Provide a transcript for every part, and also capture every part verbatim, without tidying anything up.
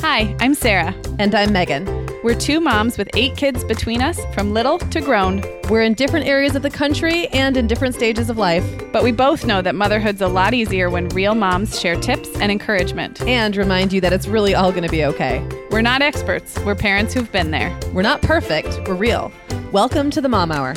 Hi, I'm Sarah. And I'm Megan. We're two moms with eight kids between us, from little to grown. We're in different areas of the country and in different stages of life. But we both know that motherhood's a lot easier when real moms share tips and encouragement. And remind you that it's really all going to be okay. We're not experts. We're parents who've been there. We're not perfect. We're real. Welcome to the Mom Hour.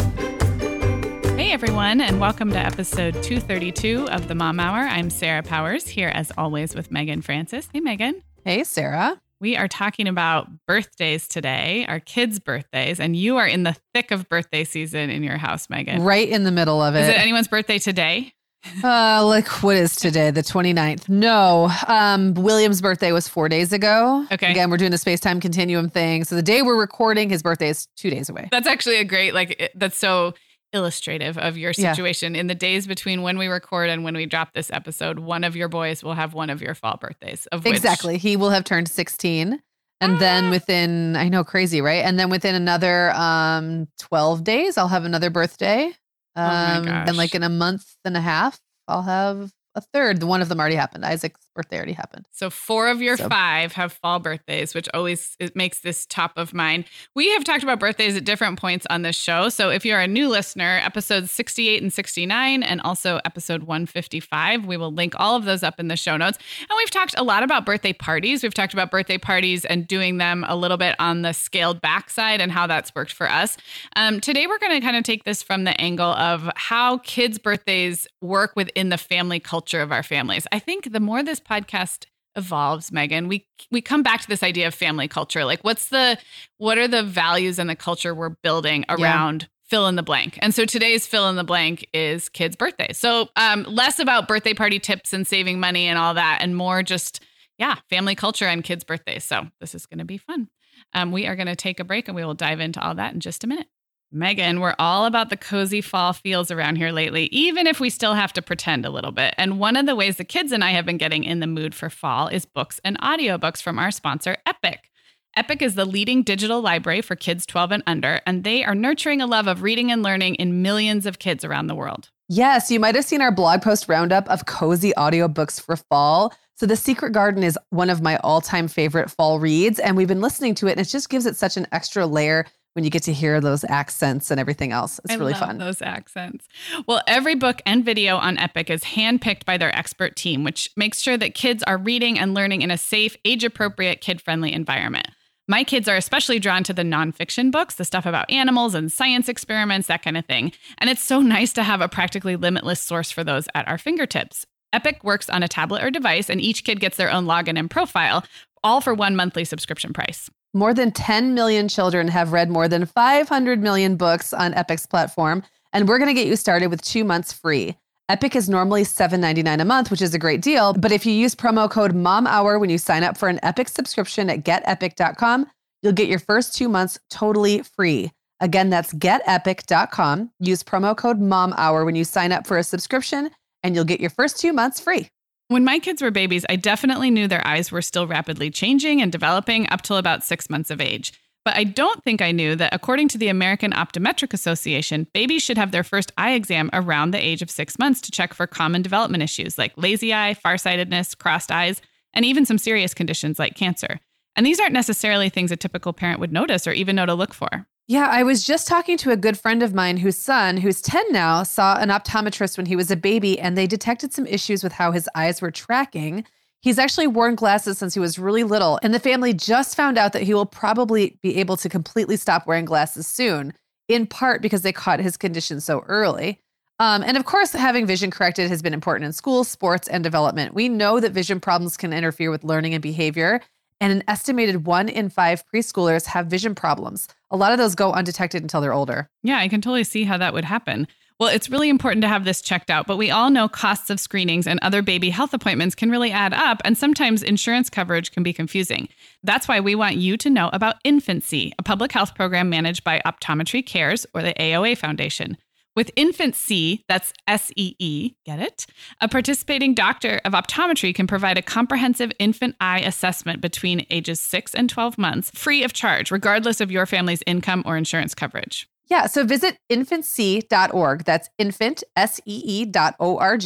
Hey everyone, and welcome to episode two thirty-two of the Mom Hour. I'm Sarah Powers, here as always with Megan Francis. Hey Megan. Hey Sarah. We are talking about birthdays today, our kids' birthdays, and you are in the thick of birthday season in your house, Megan. Right in the middle of it. Is it anyone's birthday today? uh, like what is today? The twenty-ninth? No. Um, William's birthday was four days ago. Okay. Again, we're doing the space-time continuum thing. So the day we're recording, his birthday is two days away. That's actually a great, like, it, that's so illustrative of your situation. Yeah. In the days between when we record and when we drop this episode, one of your boys will have one of your fall birthdays. Of which... Exactly. He will have turned sixteen. And ah. then within, I know, crazy, right? And then within another um, twelve days, I'll have another birthday. Um, oh my gosh. And like in a month and a half, I'll have a third. One of them already happened. Isaac's birthday already happened. So four of your so. five have fall birthdays, which always it makes this top of mind. We have talked about birthdays at different points on this show. So if you're a new listener, episodes sixty-eight and sixty-nine, and also episode one fifty-five, we will link all of those up in the show notes. And we've talked a lot about birthday parties. We've talked about birthday parties and doing them a little bit on the scaled back side and how that's worked for us. Um, today, we're going to kind of take this from the angle of how kids' birthdays work within the family culture of our families. I think the more this podcast evolves, Megan, we we come back to this idea of family culture. Like, what's the what are the values and the culture we're building around yeah. fill in the blank? And so today's fill in the blank is kids' birthdays. So um, less about birthday party tips and saving money and all that, and more just yeah, family culture and kids' birthdays. So this is going to be fun. Um, we are going to take a break, and we will dive into all that in just a minute. Megan, we're all about the cozy fall feels around here lately, even if we still have to pretend a little bit. And one of the ways the kids and I have been getting in the mood for fall is books and audiobooks from our sponsor, Epic. Epic is the leading digital library for kids twelve and under, and they are nurturing a love of reading and learning in millions of kids around the world. Yes, you might have seen our blog post roundup of cozy audiobooks for fall. So The Secret Garden is one of my all-time favorite fall reads, and we've been listening to it, and it just gives it such an extra layer when you get to hear those accents and everything else. It's I really love fun. Those accents. Well, every book and video on Epic is handpicked by their expert team, which makes sure that kids are reading and learning in a safe, age-appropriate, kid-friendly environment. My kids are especially drawn to the nonfiction books, the stuff about animals and science experiments, that kind of thing. And it's so nice to have a practically limitless source for those at our fingertips. Epic works on a tablet or device, and each kid gets their own login and profile, all for one monthly subscription price. More than ten million children have read more than five hundred million books on Epic's platform, and we're going to get you started with two months free. Epic is normally seven ninety-nine a month, which is a great deal, but if you use promo code MOMHOUR when you sign up for an Epic subscription at get epic dot com, you'll get your first two months totally free. Again, that's get epic dot com. Use promo code MOMHOUR when you sign up for a subscription, and you'll get your first two months free. When my kids were babies, I definitely knew their eyes were still rapidly changing and developing up till about six months of age. But I don't think I knew that according to the American Optometric Association, babies should have their first eye exam around the age of six months to check for common development issues like lazy eye, farsightedness, crossed eyes, and even some serious conditions like cancer. And these aren't necessarily things a typical parent would notice or even know to look for. Yeah, I was just talking to a good friend of mine whose son, who's ten now, saw an optometrist when he was a baby, and they detected some issues with how his eyes were tracking. He's actually worn glasses since he was really little, and the family just found out that he will probably be able to completely stop wearing glasses soon, in part because they caught his condition so early. Um, and of course, having vision corrected has been important in school, sports, and development. We know that vision problems can interfere with learning and behavior, and an estimated one in five preschoolers have vision problems. A lot of those go undetected until they're older. Yeah, I can totally see how that would happen. Well, it's really important to have this checked out, but we all know costs of screenings and other baby health appointments can really add up, and sometimes insurance coverage can be confusing. That's why we want you to know about InfantSee, a public health program managed by Optometry Cares, or the A O A Foundation. With InfantSee, that's S E E, get it? A participating doctor of optometry can provide a comprehensive infant eye assessment between ages six and twelve months, free of charge, regardless of your family's income or insurance coverage. Yeah, so visit infant see dot org. That's infant, S E E dot O R G,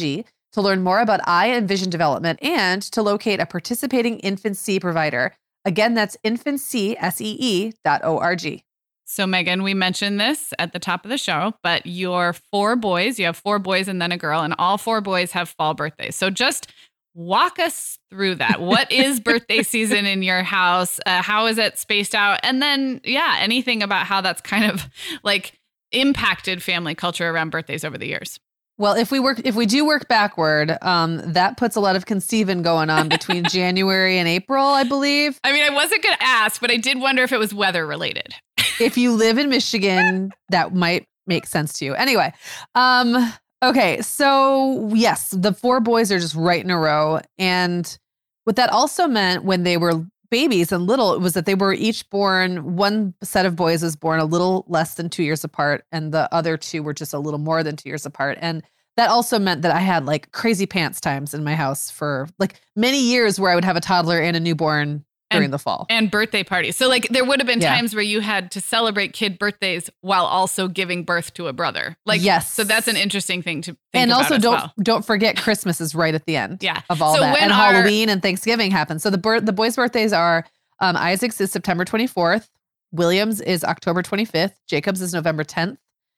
to learn more about eye and vision development and to locate a participating infancy provider. Again, that's infancy, S E E dot O R G. So, Megan, we mentioned this at the top of the show, but your four boys, you have four boys and then a girl, and all four boys have fall birthdays. So just walk us through that. What is birthday season in your house? Uh, how is it spaced out? And then, yeah, anything about how that's kind of like impacted family culture around birthdays over the years. Well, if we work, if we do work backward, um, that puts a lot of conceiving going on between January and April, I believe. I mean, I wasn't going to ask, but I did wonder if it was weather related. If you live in Michigan, that might make sense to you. Anyway, um, okay, so yes, the four boys are just right in a row. And what that also meant when they were babies and little, it was that they were each born, one set of boys was born a little less than two years apart, and the other two were just a little more than two years apart. And that also meant that I had like crazy pants times in my house for like many years where I would have a toddler and a newborn during and, the fall. And birthday parties. So like there would have been yeah. times where you had to celebrate kid birthdays while also giving birth to a brother. Like, yes. So that's an interesting thing to think and about also as don't well. don't forget Christmas is right at the end yeah. of all so that. And our, Halloween and Thanksgiving happen. So the bir- the boys' birthdays are um, Isaac's is September twenty-fourth, William's is October twenty-fifth, Jacob's is November tenth,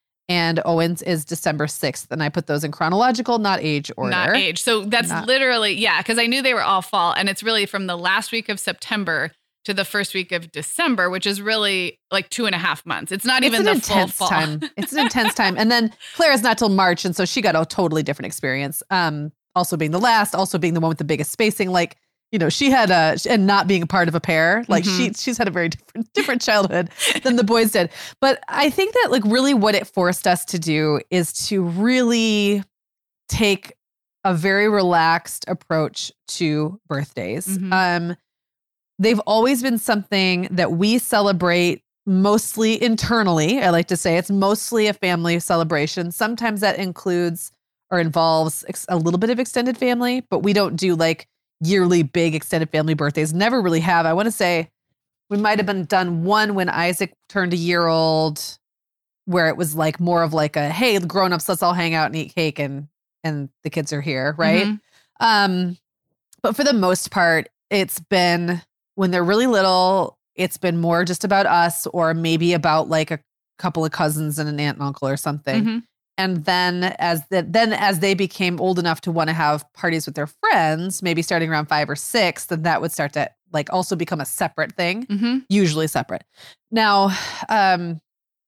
and Owen's is December sixth. And I put those in chronological, not age order. Not age. So that's not- literally, yeah, because I knew they were all fall. And it's really from the last week of September to the first week of December, which is really like two and a half months. It's not it's even an the full intense fall. time. It's an intense time. And then Claire's not till March. And so she got a totally different experience. Um, also being the last, also being the one with the biggest spacing. Like, you know, she had a, and not being a part of a pair, like mm-hmm. she, she's had a very different, different childhood than the boys did. But I think that like really what it forced us to do is to really take a very relaxed approach to birthdays. Mm-hmm. Um, They've always been something that we celebrate mostly internally. I like to say it's mostly a family celebration. Sometimes that includes or involves ex- a little bit of extended family, but we don't do like yearly big extended family birthdays. Never really have. I want to say we might have been done one when Isaac turned a year old, where it was like more of like a, hey, grown-ups, let's all hang out and eat cake and and the kids are here, right? Mm-hmm. Um, but for the most part, it's been when they're really little, it's been more just about us or maybe about like a couple of cousins and an aunt and uncle or something. Mm-hmm. And then as the, then as they became old enough to want to have parties with their friends, maybe starting around five or six, then that would start to like also become a separate thing, mm-hmm. usually separate. Now, um,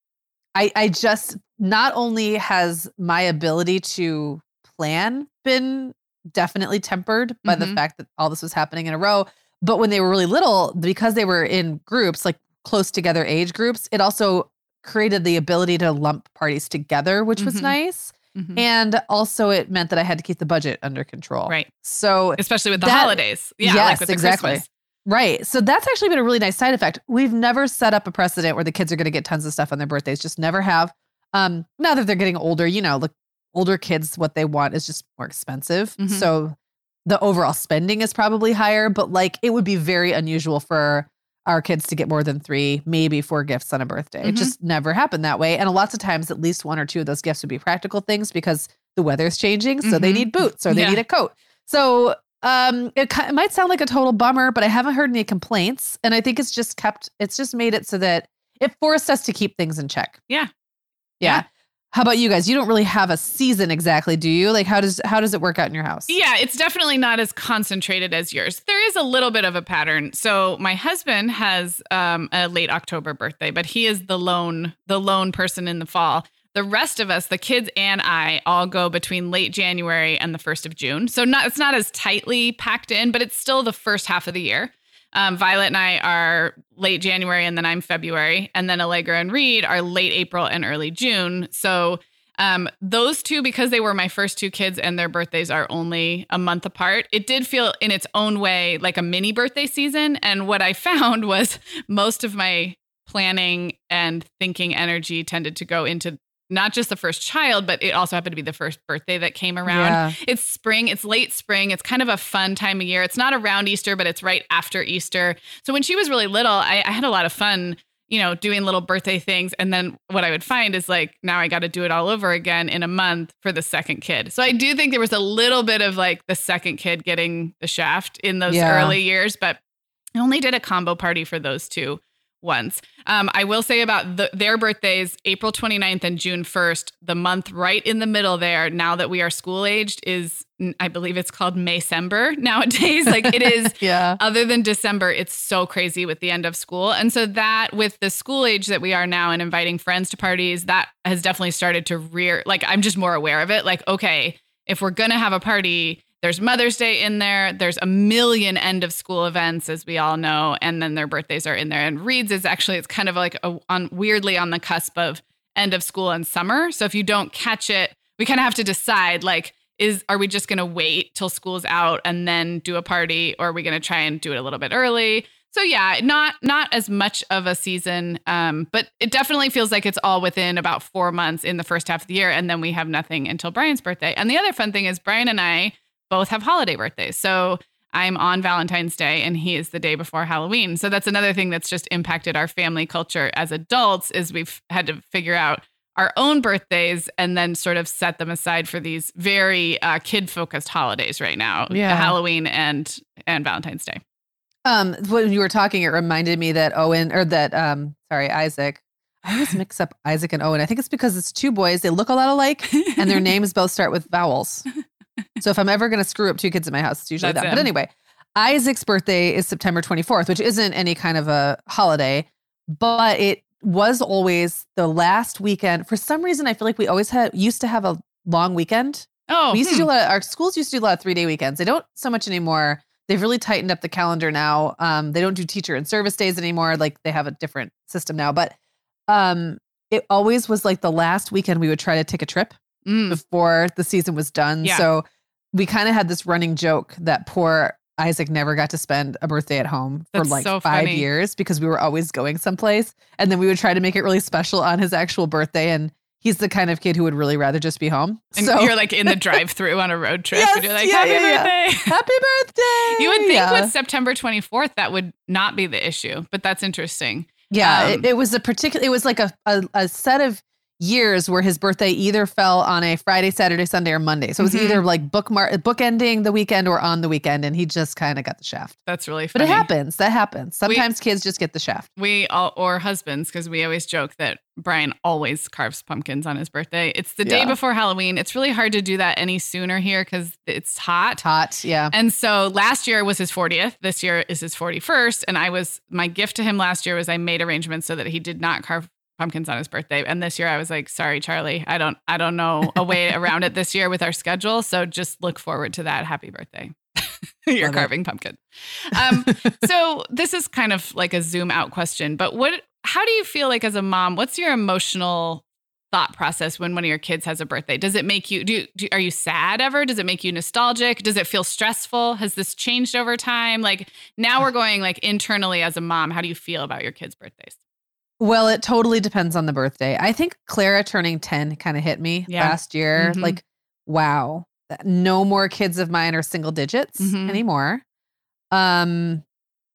I, I just, not only has my ability to plan been definitely tempered by mm-hmm. the fact that all this was happening in a row, but when they were really little, because they were in groups, like close together age groups, it also created the ability to lump parties together, which mm-hmm. was nice. Mm-hmm. And also it meant that I had to keep the budget under control. Right. So especially with the that, holidays. Yeah. Yes, like with the exactly. Christmas. Right. So that's actually been a really nice side effect. We've never set up a precedent where the kids are going to get tons of stuff on their birthdays. Just never have. Um, now that they're getting older, you know, look, older kids, what they want is just more expensive. Mm-hmm. So the overall spending is probably higher, but like it would be very unusual for our kids to get more than three, maybe four gifts on a birthday. Mm-hmm. It just never happened that way. And lots of times at least one or two of those gifts would be practical things because the weather's changing. So mm-hmm. they need boots or they yeah. need a coat. So um, it, it might sound like a total bummer, but I haven't heard any complaints. And I think it's just kept, it's just made it so that it forced us to keep things in check. Yeah. Yeah. yeah. How about you guys? You don't really have a season exactly, do you? Like how does how does it work out in your house? Yeah, it's definitely not as concentrated as yours. There is a little bit of a pattern. So my husband has um, a late October birthday, but he is the lone the lone person in the fall. The rest of us, the kids and I, all go between late January and the first of June. So not it's not as tightly packed in, but it's still the first half of the year. Um, Violet and I are late January and then I'm February. And then Allegra and Reed are late April and early June. So um, those two, because they were my first two kids and their birthdays are only a month apart, it did feel in its own way like a mini birthday season. And what I found was most of my planning and thinking energy tended to go into not just the first child, but it also happened to be the first birthday that came around. Yeah. It's spring. It's late spring. It's kind of a fun time of year. It's not around Easter, but it's right after Easter. So when she was really little, I, I had a lot of fun, you know, doing little birthday things. And then what I would find is like, now I got to do it all over again in a month for the second kid. So I do think there was a little bit of like the second kid getting the shaft in those Yeah. early years, but I only did a combo party for those two once. Um, I will say about the, their birthdays, April twenty-ninth and June first, the month right in the middle there, now that we are school aged, is, I believe it's called Maycember nowadays. Like it is, Yeah. other than December, it's so crazy with the end of school. And so that with the school age that we are now and inviting friends to parties, that has definitely started to rear, like I'm just more aware of it. Like, okay, if we're going to have a party, there's Mother's Day in there. There's a million end of school events, as we all know, and then their birthdays are in there. And Reed's is actually, it's kind of like a, on weirdly on the cusp of end of school and summer. So if you don't catch it, we kind of have to decide, like, is are we just going to wait till school's out and then do a party, or are we going to try and do it a little bit early? So yeah, not not as much of a season, um, but it definitely feels like it's all within about four months in the first half of the year, and then we have nothing until Brian's birthday. And the other fun thing is Brian and I both have holiday birthdays. So I'm on Valentine's Day and he is the day before Halloween. So that's another thing that's just impacted our family culture as adults, is we've had to figure out our own birthdays and then sort of set them aside for these very uh, kid-focused holidays right now, Yeah. Halloween and and Valentine's Day. Um, when you were talking, it reminded me that Owen or that, um, sorry, Isaac, I always mix up Isaac and Owen. I think it's because it's two boys. They look a lot alike and their names both start with vowels. So if I'm ever going to screw up two kids in my house, it's usually That's that. him. But anyway, Isaac's birthday is September twenty-fourth, which isn't any kind of a holiday, but it was always the last weekend. For some reason, I feel like we always had used to have a long weekend. Oh, We used to hmm. do a lot of, our schools used to do a lot of three day weekends. They don't so much anymore. They've really tightened up the calendar now. Um, they don't do teacher and service days anymore. Like they have a different system now, but um, it always was like the last weekend we would try to take a trip Mm. before the season was done. Yeah. So we kind of had this running joke that poor Isaac never got to spend a birthday at home for That's like so five funny. years because we were always going someplace. And then we would try to make it really special on his actual birthday. And he's the kind of kid who would really rather just be home. And so you're like in the drive-through on a road trip, Yes, and you're like, yeah, "Happy yeah, yeah. birthday!" happy birthday. You would think yeah. with September twenty-fourth that would not be the issue, but that's interesting. Yeah, Um, it, it was a particular, it was like a, a, a set of years where his birthday either fell on a Friday, Saturday, Sunday, or Monday. So it was Mhm. either like bookmark, bookending the weekend or on the weekend. And he just kind of got the shaft. That's really But funny. it happens. That happens. Sometimes kids just get the shaft. We all, or husbands, because we always joke that Brian always carves pumpkins on his birthday. It's the day Yeah. before Halloween. It's really hard to do that any sooner here because it's hot. It's hot. Yeah. And so last year was his fortieth. This year is his forty-first. And I was, my gift to him last year was I made arrangements so that he did not carve pumpkins on his birthday. And this year I was like, sorry, Charlie, I don't, I don't know a way around it this year with our schedule. So just look forward to that. Happy birthday. You're Love it. carving pumpkin. Um, so this is kind of like a zoom out question, but what, how do you feel like as a mom, what's your emotional thought process when one of your kids has a birthday? Does it make you, do, do are you sad ever? Does it make you nostalgic? Does it feel stressful? Has this changed over time? Like now we're going like internally as a mom, how do you feel about your kids' birthdays? Well, it totally depends on the birthday. I think Clara turning ten kind of hit me Yeah. last year. Mhm. Like, wow, no more kids of mine are single digits Mhm. anymore. Um,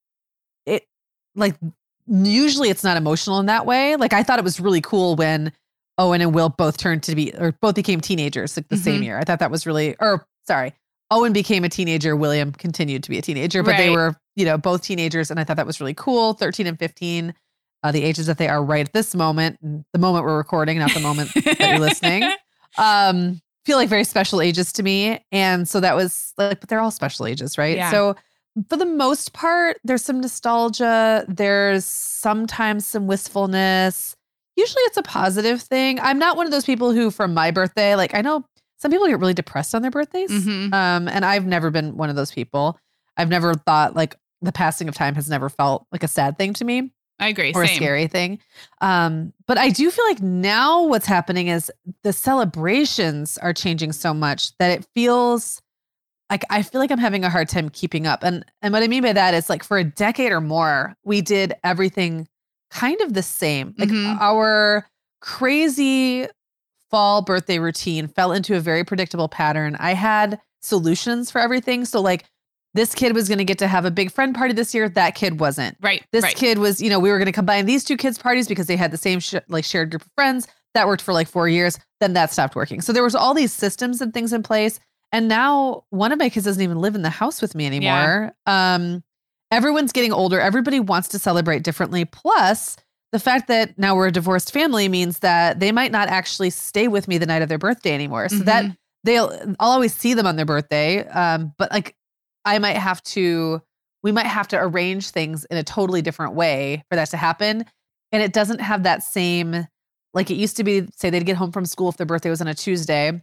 it like usually it's not emotional in that way. Like I thought it was really cool when Owen and Will both turned to be or both became teenagers like the same Mhm. year. I thought that was really or sorry. Owen became a teenager. William continued to be a teenager, but they Right. were, you know, both teenagers. And I thought that was really cool. thirteen and fifteen, uh, the ages that they are right at this moment, and the moment we're recording, not the moment that you're listening. Um, feel like very special ages to me. And so that was like, but they're all special ages, right? Yeah. So for the most part, there's some nostalgia. There's sometimes some wistfulness. Usually it's a positive thing. I'm not one of those people who, from my birthday, like I know some people get really depressed on their birthdays. Mhm. Um, and I've never been one of those people. I've never thought like the passing of time has never felt like a sad thing to me I agree. or Same. a scary thing. Um, but I do feel like now what's happening is the celebrations are changing so much that it feels like I feel like I'm having a hard time keeping up. And and what I mean by that is like for a decade or more, we did everything kind of the same. Like Mhm. our crazy fall birthday routine fell into a very predictable pattern. I had solutions for everything. So like this kid was going to get to have a big friend party this year. That kid wasn't. Right. This right. kid was, you know, we were going to combine these two kids' parties because they had the same sh- like shared group of friends. That worked for like four years. Then that stopped working. So there was all these systems and things in place. And now one of my kids doesn't even live in the house with me anymore. Yeah. Um, everyone's getting older. Everybody wants to celebrate differently. Plus, the fact that now we're a divorced family means that they might not actually stay with me the night of their birthday anymore. So mm-hmm. that they'll, I'll always see them on their birthday. Um, but like I might have to, we might have to arrange things in a totally different way for that to happen. And it doesn't have that same, like it used to be, say they'd get home from school if their birthday was on a Tuesday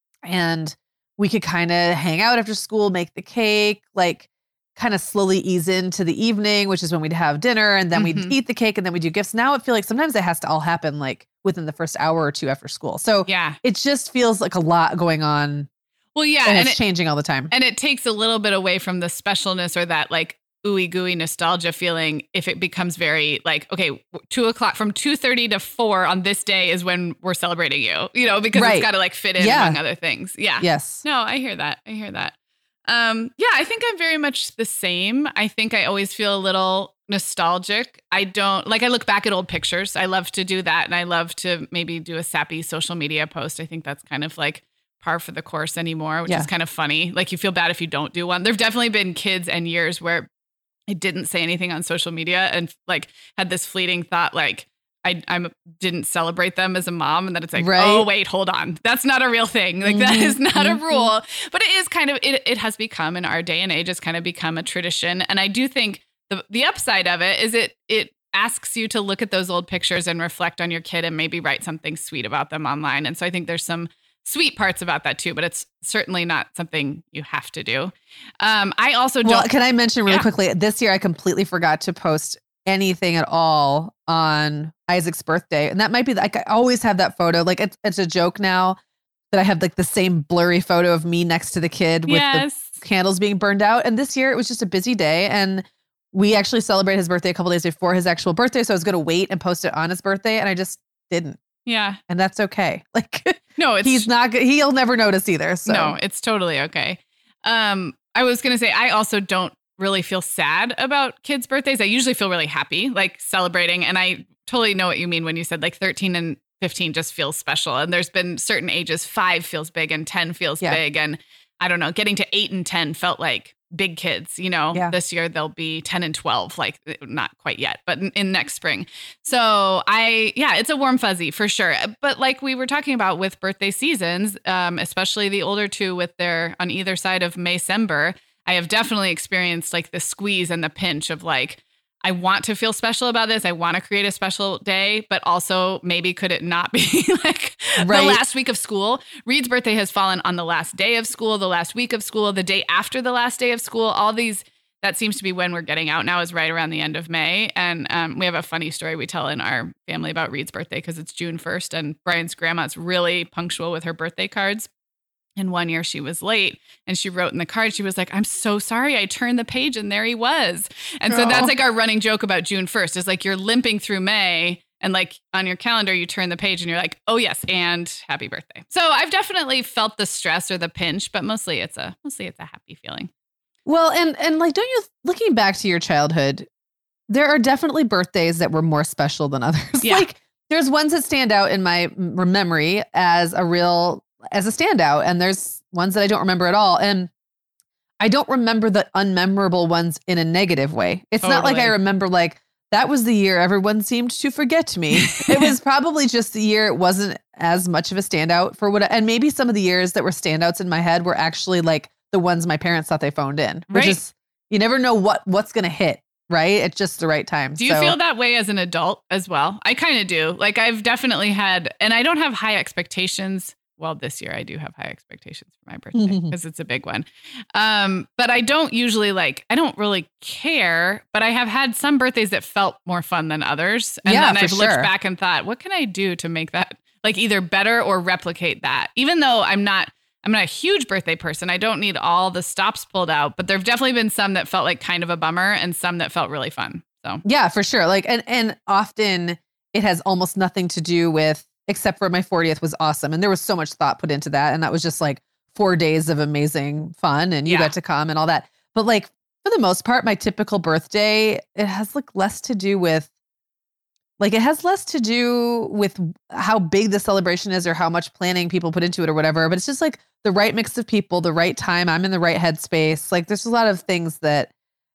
and we could kind of hang out after school, make the cake, like kind of slowly ease into the evening, which is when we'd have dinner and then mm-hmm. we'd eat the cake and then we'd do gifts. Now I feel like sometimes it has to all happen like within the first hour or two after school. So yeah, it just feels like a lot going on. Well, yeah. And, and it's it, changing all the time. And it takes a little bit away from the specialness or that like ooey gooey nostalgia feeling if it becomes very like, okay, two o'clock from two thirty to four on this day is when we're celebrating you, you know, because right. it's got to like fit in yeah. among other things. Yeah. Yes. No, I hear that. I hear that. Um, yeah, I think I'm very much the same. I think I always feel a little nostalgic. I don't like, I look back at old pictures. I love to do that. And I love to maybe do a sappy social media post. I think that's kind of like par for the course anymore, which yeah. is kind of funny. Like you feel bad if you don't do one. There've definitely been kids and years where I didn't say anything on social media and like had this fleeting thought, like, I I didn't celebrate them as a mom. And then it's like, right. oh, wait, hold on. That's not a real thing. Like mm-hmm. that is not mm-hmm. a rule. But it is kind of, it, it has become in our day and age, it's kind of become a tradition. And I do think the the upside of it is it it asks you to look at those old pictures and reflect on your kid and maybe write something sweet about them online. And so I think there's some sweet parts about that too, but it's certainly not something you have to do. Um, I also don't. Well, can I mention really yeah. quickly, this year I completely forgot to post anything at all on Isaac's birthday. And that might be like, I always have that photo. Like it's, it's a joke now that I have like the same blurry photo of me next to the kid with yes. the candles being burned out. And this year it was just a busy day. And we actually celebrated his birthday a couple days before his actual birthday. So I was going to wait and post it on his birthday. And I just didn't. Yeah. And that's okay. Like, no, it's, he's not, he'll never notice either. So no, it's totally okay. Um, I was going to say, I also don't really feel sad about kids' birthdays. I usually feel really happy, like celebrating. And I totally know what you mean when you said like thirteen and fifteen just feels special. And there's been certain ages, five feels big and ten feels yeah. big. And I don't know, getting to eight and ten felt like big kids, you know, yeah. this year they'll be ten and twelve, like not quite yet, but in, in next spring. So I, yeah, it's a warm fuzzy for sure. But like we were talking about with birthday seasons, um, especially the older two with their on either side of Maycember, I have definitely experienced like the squeeze and the pinch of like, I want to feel special about this. I want to create a special day, but also maybe could it not be like right. the last week of school? Reed's birthday has fallen on the last day of school, the last week of school, the day after the last day of school. All these, that seems to be when we're getting out now, is right around the end of May. And um, we have a funny story we tell in our family about Reed's birthday because it's June first and Brian's grandma's really punctual with her birthday cards. And one year she was late and she wrote in the card, she was like, I'm so sorry. I turned the page and there he was. And oh. so that's like our running joke about June first is like you're limping through May and like on your calendar, you turn the page and you're like, oh yes. And happy birthday. So I've definitely felt the stress or the pinch, but mostly it's a, mostly it's a happy feeling. Well, and, and like, don't you, looking back to your childhood, there are definitely birthdays that were more special than others. Yeah. Like there's ones that stand out in my memory as a real as a standout. And there's ones that I don't remember at all. And I don't remember the unmemorable ones in a negative way. It's totally. Not like I remember like, that was the year everyone seemed to forget me. It was probably just the year it wasn't as much of a standout for what, and maybe some of the years that were standouts in my head were actually like the ones my parents thought they phoned in, which right. is, you never know what, what's going to hit. Right. It's just the right time. Do you so. feel that way as an adult as well? I kind of do. Like I've definitely had, and I don't have high expectations. Well, this year I do have high expectations for my birthday because it's a big one. Um, but I don't usually like, I don't really care, but I have had some birthdays that felt more fun than others. And yeah, then I've sure. looked back and thought, what can I do to make that like either better or replicate that? Even though I'm not, I'm not a huge birthday person. I don't need all the stops pulled out, but there've definitely been some that felt like kind of a bummer and some that felt really fun. So yeah, for sure. Like, and, and often it has almost nothing to do with, except for my fortieth was awesome. And there was so much thought put into that. And that was just like four days of amazing fun. And you yeah. got to come and all that. But like for the most part, my typical birthday, it has like less to do with like it has less to do with how big the celebration is or how much planning people put into it or whatever. But it's just like the right mix of people, the right time. I'm in the right headspace. Like there's a lot of things that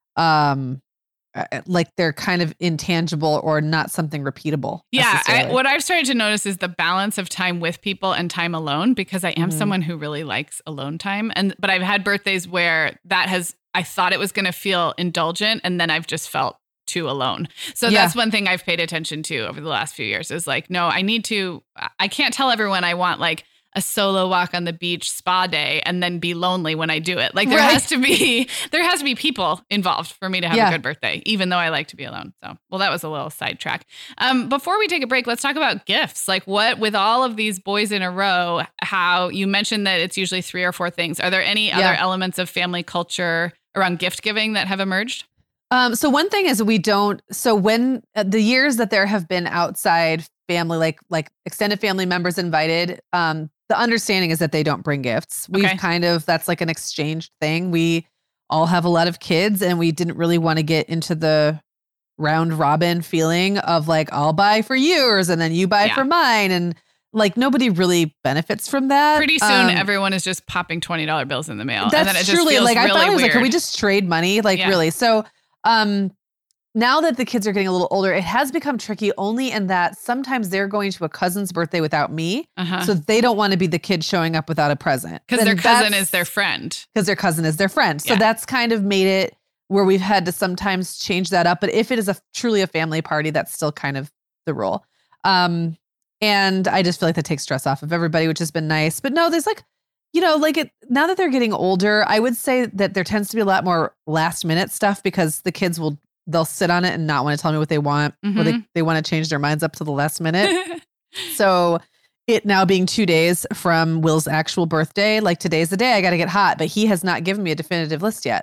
um like they're kind of intangible or not something repeatable. Yeah. I, what I've started to notice is the balance of time with people and time alone, because I am mm-hmm. someone who really likes alone time. And, but I've had birthdays where that has, I thought it was going to feel indulgent, and then I've just felt too alone. So yeah. that's one thing I've paid attention to over the last few years is like, no, I need to, I can't tell everyone I want like a solo walk on the beach spa day and then be lonely when I do it. Like there right. has to be, there has to be people involved for me to have yeah. a good birthday, even though I like to be alone. So, well, that was a little sidetrack. Um, before we take a break, let's talk about gifts. Like what, with all of these boys in a row, how you mentioned that it's usually three or four things. Are there any yeah. other elements of family culture around gift giving that have emerged? Um, so one thing is we don't, so when uh, the years that there have been outside family, like, like extended family members invited, um, the understanding is that they don't bring gifts. We've okay. kind of, that's like an exchange thing. We all have a lot of kids and we didn't really want to get into the round robin feeling of like, I'll buy for yours and then you buy yeah. for mine. And like nobody really benefits from that. Pretty soon, um, everyone is just popping twenty dollar bills in the mail. That's and then it just truly feels like, really I thought it was weird. like, can we just trade money? Like yeah. really? So, um, now that the kids are getting a little older, it has become tricky only in that sometimes they're going to a cousin's birthday without me. Uh-huh. So they don't want to be the kid showing up without a present. Because their cousin is their friend. Because their cousin is their friend. So yeah. that's kind of made it where we've had to sometimes change that up. But if it is a truly a family party, that's still kind of the rule. Um, and I just feel like that takes stress off of everybody, which has been nice. But no, there's like, you know, like it, now that they're getting older, I would say that there tends to be a lot more last minute stuff because the kids will they'll sit on it and not want to tell me what they want, mm-hmm. or they, they want to change their minds up to the last minute. So it now being two days from Will's actual birthday, like today's the day I got to get hot, but he has not given me a definitive list yet.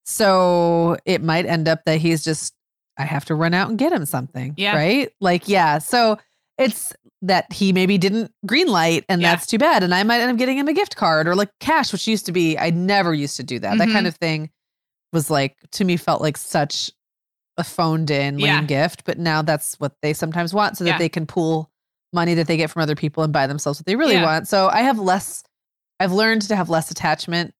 So it might end up that he's just, I have to run out and get him something. Yeah. Right. Like, yeah. So it's that he maybe didn't green light and yeah. that's too bad. And I might end up getting him a gift card or like cash, which used to be, I never used to do that. Mm-hmm. That kind of thing was like, to me felt like such a phoned in lame yeah. gift, but now that's what they sometimes want so that yeah. they can pool money that they get from other people and buy themselves what they really yeah. want. So I have less, I've learned to have less attachment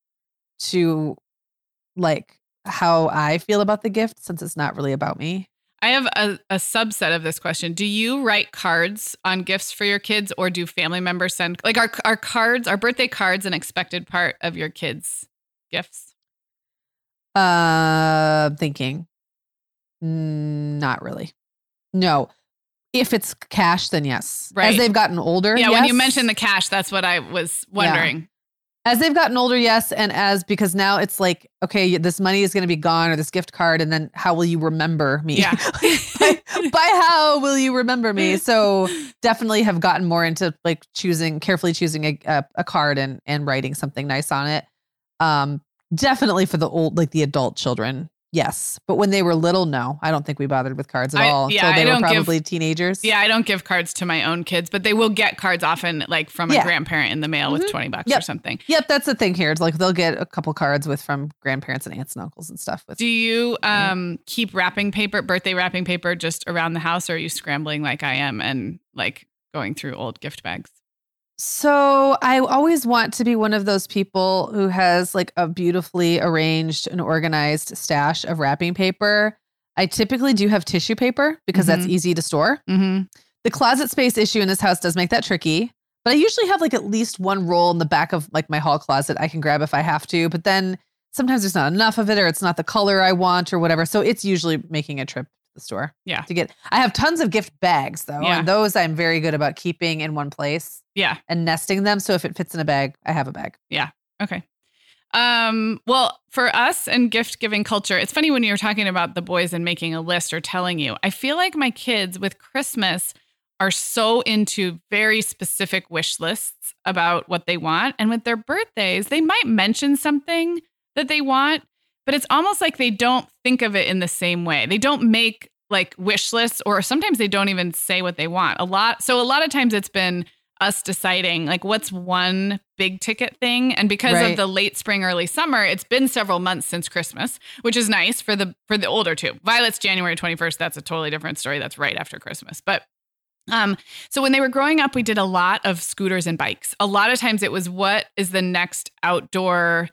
to like how I feel about the gift since it's not really about me. I have a, a subset of this question. Do you write cards on gifts for your kids or do family members send, like our, our cards, our birthday cards, an expected part of your kids' gifts? Uh, thinking. Not really. No. If it's cash, then yes. Right. As they've gotten older. Yeah. Yes. When you mentioned the cash, that's what I was wondering. Yeah. As they've gotten older, yes. And as, because now it's like, okay, this money is going to be gone or this gift card. And then how will you remember me? Yeah. by, by how will you remember me? So definitely have gotten more into like choosing, carefully choosing a, a, a card and, and writing something nice on it. Um, definitely for the old, like the adult children. Yes. But when they were little, no, I don't think we bothered with cards at I, all yeah, until they I were don't probably give, teenagers. Yeah. I don't give cards to my own kids, but they will get cards often like from a yeah. grandparent in the mail mm-hmm. with twenty bucks yep. or something. Yep. That's the thing here. It's like they'll get a couple cards with from grandparents and aunts and uncles and stuff. With, Do you um, keep wrapping paper, birthday wrapping paper just around the house, or are you scrambling like I am and like going through old gift bags? So I always want to be one of those people who has like a beautifully arranged and organized stash of wrapping paper. I typically do have tissue paper because mm-hmm. that's easy to store. Mm-hmm. The closet space issue in this house does make that tricky, but I usually have like at least one roll in the back of like my hall closet I can grab if I have to, but then sometimes there's not enough of it or it's not the color I want or whatever. So it's usually making a trip to the store. Yeah. To get, I have tons of gift bags though. Yeah. And those I'm very good about keeping in one place. Yeah. And nesting them. So if it fits in a bag, I have a bag. Yeah. Okay. Um, well, for us and gift giving culture, it's funny when you were talking about the boys and making a list or telling you, I feel like my kids with Christmas are so into very specific wish lists about what they want. And with their birthdays, they might mention something that they want, but it's almost like they don't think of it in the same way. They don't make like wish lists, or sometimes they don't even say what they want a lot. So a lot of times it's been us deciding like what's one big ticket thing. And because Right. of the late spring, early summer, it's been several months since Christmas, which is nice for the for the older two. Violet's January twenty-first. That's a totally different story. That's right after Christmas. But um, so when they were growing up, we did a lot of scooters and bikes. A lot of times it was what is the next outdoor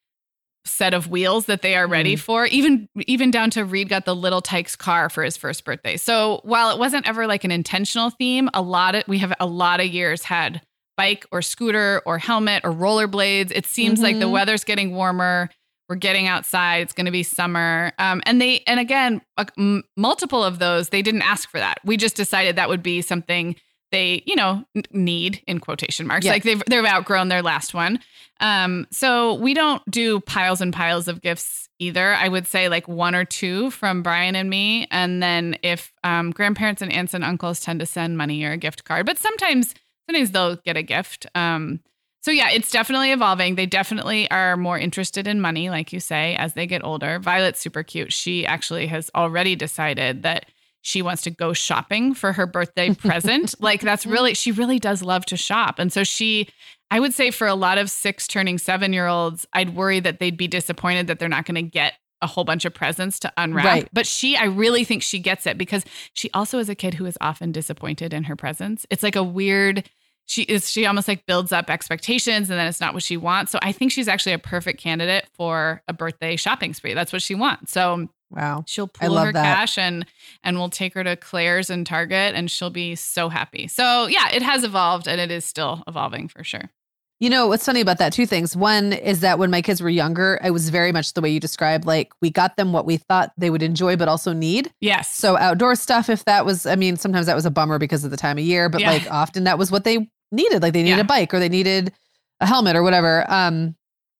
set of wheels that they are ready Mm. for, even even down to Reed got the Little Tykes car for his first birthday. So while it wasn't ever like an intentional theme, a lot of we have a lot of years had bike or scooter or helmet or rollerblades. It seems like the Mhm. weather's getting warmer. We're getting outside. It's going to be summer. Um, and they and again, uh, m- multiple of those, they didn't ask for that. We just decided that would be something they, you know, n- need in quotation marks. Yeah. Like they've they've outgrown their last one. Um, so we don't do piles and piles of gifts either. I would say like one or two from Brian and me. And then if um, grandparents and aunts and uncles tend to send money or a gift card, but sometimes sometimes they'll get a gift. Um, so yeah, it's definitely evolving. They definitely are more interested in money, like you say, as they get older. Violet's super cute. She actually has already decided that she wants to go shopping for her birthday present. Like that's really, she really does love to shop. And so she, I would say for a lot of six turning seven year olds, I'd worry that they'd be disappointed that they're not going to get a whole bunch of presents to unwrap. Right. But she, I really think she gets it because she also is a kid who is often disappointed in her presents. It's like a weird, she is, she almost like builds up expectations and then it's not what she wants. So I think she's actually a perfect candidate for a birthday shopping spree. That's what she wants. So Wow. she'll I pool love her that. cash and and we'll take her to Claire's and Target and she'll be so happy. So yeah, it has evolved and it is still evolving for sure. You know, what's funny about that, two things. One is that when my kids were younger, it was very much the way you described, like we got them what we thought they would enjoy, but also need. Yes. So outdoor stuff, if that was, I mean, sometimes that was a bummer because of the time of year, but Yeah. like often that was what they needed. Like they needed Yeah. a bike or they needed a helmet or whatever. Um,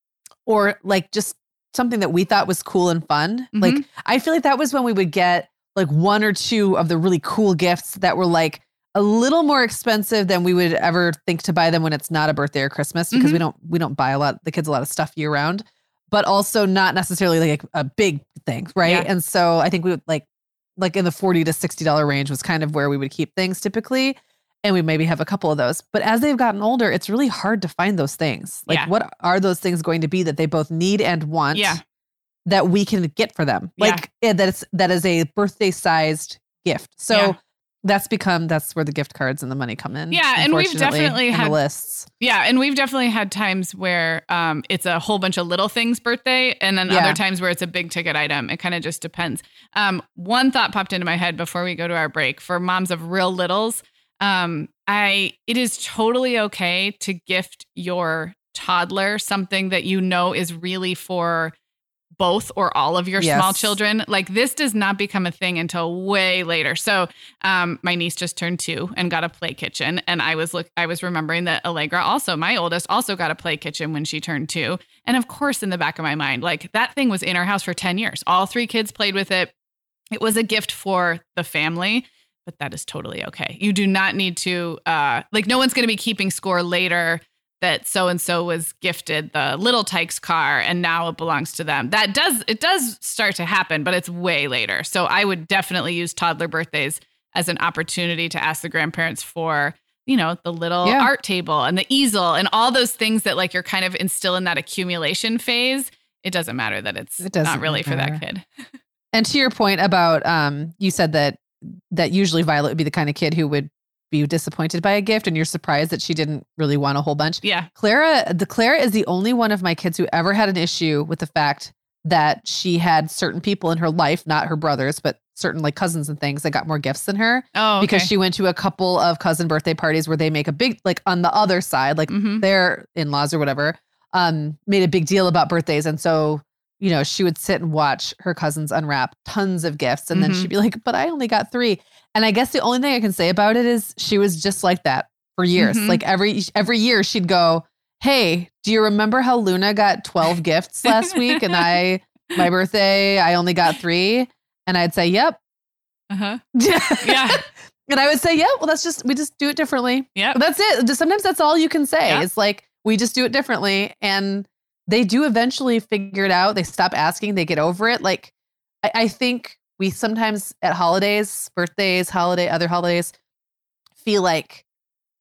or like just something that we thought was cool and fun. Mhm. Like, I feel like that was when we would get like one or two of the really cool gifts that were like a little more expensive than we would ever think to buy them when it's not a birthday or Christmas, because Mhm. we don't, we don't buy a lot, the kids, a lot of stuff year round, but also not necessarily like a, a big thing. Right. Yeah. And so I think we would like, like in the forty to sixty dollars range was kind of where we would keep things typically. And we maybe have a couple of those, but as they've gotten older, it's really hard to find those things. Like Yeah. what are those things going to be that they both need and want Yeah. that we can get for them? Yeah. Like eh, that it's, that is a birthday sized gift. So Yeah. that's become, that's where the gift cards and the money come in. Yeah, and we've unfortunately, definitely and had- the lists. Yeah. And we've definitely had times where um, it's a whole bunch of little things birthday and then Yeah. other times where it's a big ticket item. It kind of just depends. Um, one thought popped into my head before we go to our break for moms of real littles. Um, I, it is totally okay to gift your toddler something that you know is really for both or all of your Yes. small children. Like this does not become a thing until way later. So, um, my niece just turned two and got a play kitchen. And I was look, I was remembering that Allegra also, my oldest, also got a play kitchen when she turned two. And of course, in the back of my mind, like that thing was in our house for ten years. All three kids played with it. It was a gift for the family, but that is totally okay. You do not need to, uh, like no one's going to be keeping score later that so-and-so was gifted the Little Tykes car and now it belongs to them. That does, it does start to happen, but it's way later. So I would definitely use toddler birthdays as an opportunity to ask the grandparents for, you know, the little Yeah. art table and the easel and all those things that like you're kind of instill in that accumulation phase. It doesn't matter that it's It doesn't not really for matter. that kid. And to your point about, um, you said that, that usually Violet would be the kind of kid who would be disappointed by a gift and you're surprised that she didn't really want a whole bunch. Yeah. Clara, the Clara is the only one of my kids who ever had an issue with the fact that she had certain people in her life, not her brothers, but certain like cousins and things that got more gifts than her. Oh, okay. Because she went to a couple of cousin birthday parties where they make a big, like on the other side, like Mhm. their in-laws or whatever, um, made a big deal about birthdays. And so, you know, she would sit and watch her cousins unwrap tons of gifts. And then Mhm. she'd be like, but I only got three. And I guess the only thing I can say about it is she was just like that for years. Mhm. Like every, every year she'd go, hey, do you remember how Luna got twelve gifts last week? And I, my birthday, I only got three. And I'd say, yep. Uh-huh. Yeah. And I would say, yeah, well, that's just, we just do it differently. Yep. That's it. Just- Sometimes that's all you can say. Yeah. It's like, we just do it differently. And they do eventually figure it out. They stop asking, they get over it. Like, I, I think we sometimes at holidays, birthdays, holiday, other holidays, feel like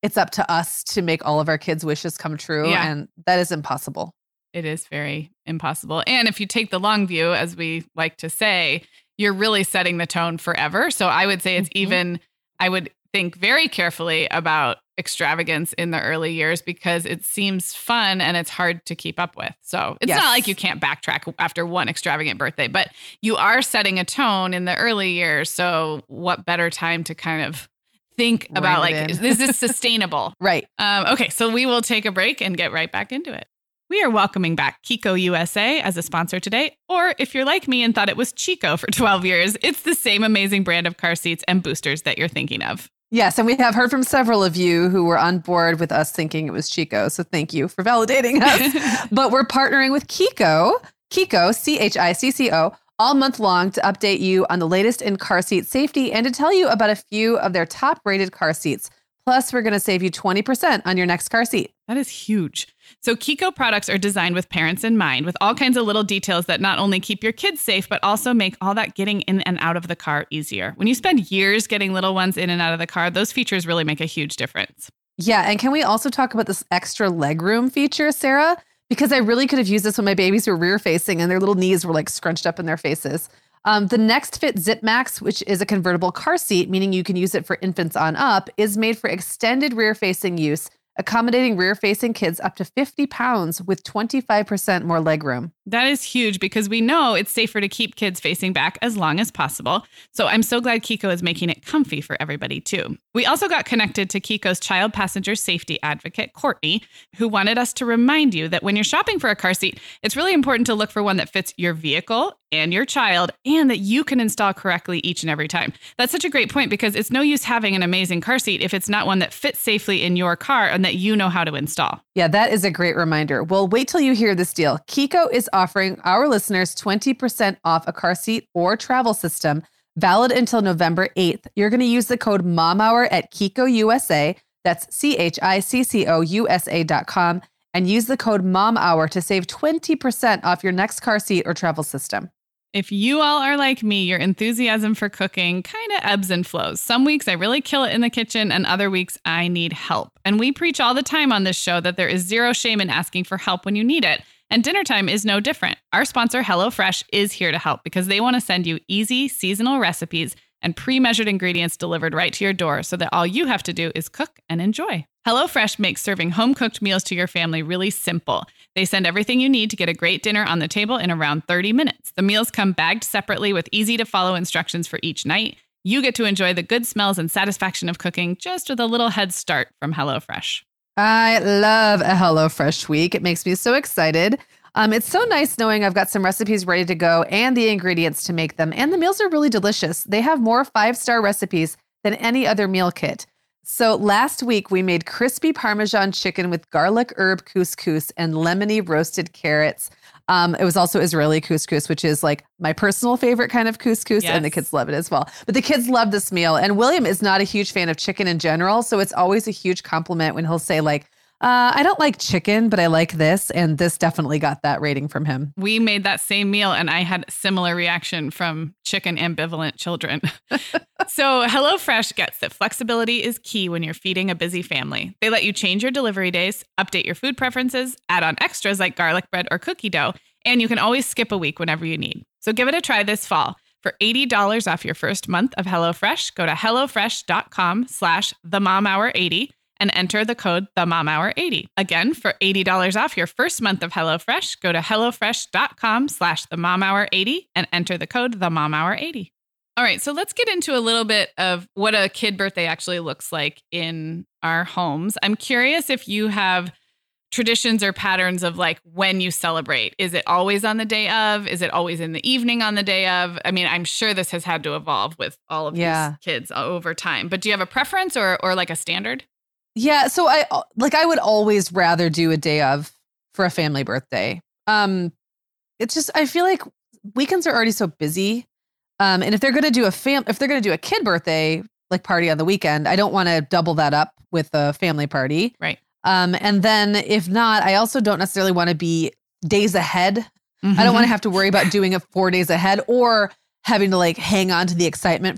it's up to us to make all of our kids' wishes come true. Yeah. And that is impossible. It is very impossible. And if you take the long view, as we like to say, you're really setting the tone forever. So I would say it's mm-hmm. even, I would think very carefully about extravagance in the early years because it seems fun and it's hard to keep up with. So it's yes. not like you can't backtrack after one extravagant birthday, but you are setting a tone in the early years. So what better time to kind of think Rein about like, is this sustainable? Right. Um, okay. So we will take a break and get right back into it. We are welcoming back Kiko U S A as a sponsor today. Or if you're like me and thought it was Chico for twelve years, it's the same amazing brand of car seats and boosters that you're thinking of. Yes, and we have heard from several of you who were on board with us thinking it was Chico. So thank you for validating us. But we're partnering with Kiko, Kiko, C H I C C O, all month long to update you on the latest in car seat safety and to tell you about a few of their top rated car seats. Plus, we're going to save you twenty percent on your next car seat. That is huge. So Kiko products are designed with parents in mind, with all kinds of little details that not only keep your kids safe, but also make all that getting in and out of the car easier. When you spend years getting little ones in and out of the car, those features really make a huge difference. Yeah. And can we also talk about this extra legroom feature, Sarah? Because I really could have used this when my babies were rear facing and their little knees were like scrunched up in their faces. Um, the Next Fit Zip Max, which is a convertible car seat, meaning you can use it for infants on up, is made for extended rear-facing use, accommodating rear-facing kids up to fifty pounds with twenty-five percent more legroom. That is huge because we know it's safer to keep kids facing back as long as possible. So I'm so glad Kiko is making it comfy for everybody too. We also got connected to Kiko's child passenger safety advocate, Courtney, who wanted us to remind you that when you're shopping for a car seat, it's really important to look for one that fits your vehicle and your child and that you can install correctly each and every time. That's such a great point because it's no use having an amazing car seat if it's not one that fits safely in your car and that you know how to install. Yeah, that is a great reminder. Well, wait till you hear this deal. Kiko is offering our listeners twenty percent off a car seat or travel system, valid until November eighth. You're going to use the code MOMHOUR at Kiko U S A, that's C H I C C O U S A dot com, and use the code MOMHOUR to save twenty percent off your next car seat or travel system. If you all are like me, your enthusiasm for cooking kind of ebbs and flows. Some weeks I really kill it in the kitchen and other weeks I need help. And we preach all the time on this show that there is zero shame in asking for help when you need it. And dinner time is no different. Our sponsor, HelloFresh, is here to help because they want to send you easy seasonal recipes and pre-measured ingredients delivered right to your door so that all you have to do is cook and enjoy. HelloFresh makes serving home-cooked meals to your family really simple. They send everything you need to get a great dinner on the table in around thirty minutes. The meals come bagged separately with easy-to-follow instructions for each night. You get to enjoy the good smells and satisfaction of cooking just with a little head start from HelloFresh. I love a HelloFresh week. It makes me so excited. Um, it's so nice knowing I've got some recipes ready to go and the ingredients to make them. And the meals are really delicious. They have more five-star recipes than any other meal kit. So last week we made crispy Parmesan chicken with garlic herb couscous and lemony roasted carrots. Um, it was also Israeli couscous, which is like my personal favorite kind of couscous, yes. And the kids love it as well. But the kids love this meal. And William is not a huge fan of chicken in general. So it's always a huge compliment when he'll say like, uh, I don't like chicken, but I like this. And this definitely got that rating from him. We made that same meal and I had similar reaction from chicken ambivalent children. So HelloFresh gets that flexibility is key when you're feeding a busy family. They let you change your delivery days, update your food preferences, add on extras like garlic bread or cookie dough, and you can always skip a week whenever you need. So give it a try this fall. For eighty dollars off your first month of HelloFresh, go to HelloFresh.com slash the Mom Hour eighty and enter the code the Mom Hour eighty. Again, for eighty dollars off your first month of HelloFresh, go to HelloFresh.com slash the Mom Hour eighty and enter the code the Mom Hour eighty. All right, so let's get into a little bit of what a kid birthday actually looks like in our homes. I'm curious if you have traditions or patterns of like when you celebrate. Is it always on the day of? Is it always in the evening on the day of? I mean, I'm sure this has had to evolve with all of yeah. these kids over time. But do you have a preference or or like a standard? Yeah, so I like I would always rather do a day of for a family birthday. Um, it's just I feel like weekends are already so busy. Um, and if they're going to do a fam, if they're going to do a kid birthday, like party on the weekend, I don't want to double that up with a family party. Right. Um, and then if not, I also don't necessarily want to be days ahead. Mm-hmm. I don't want to have to worry about doing it four days ahead or having to like hang on to the excitement for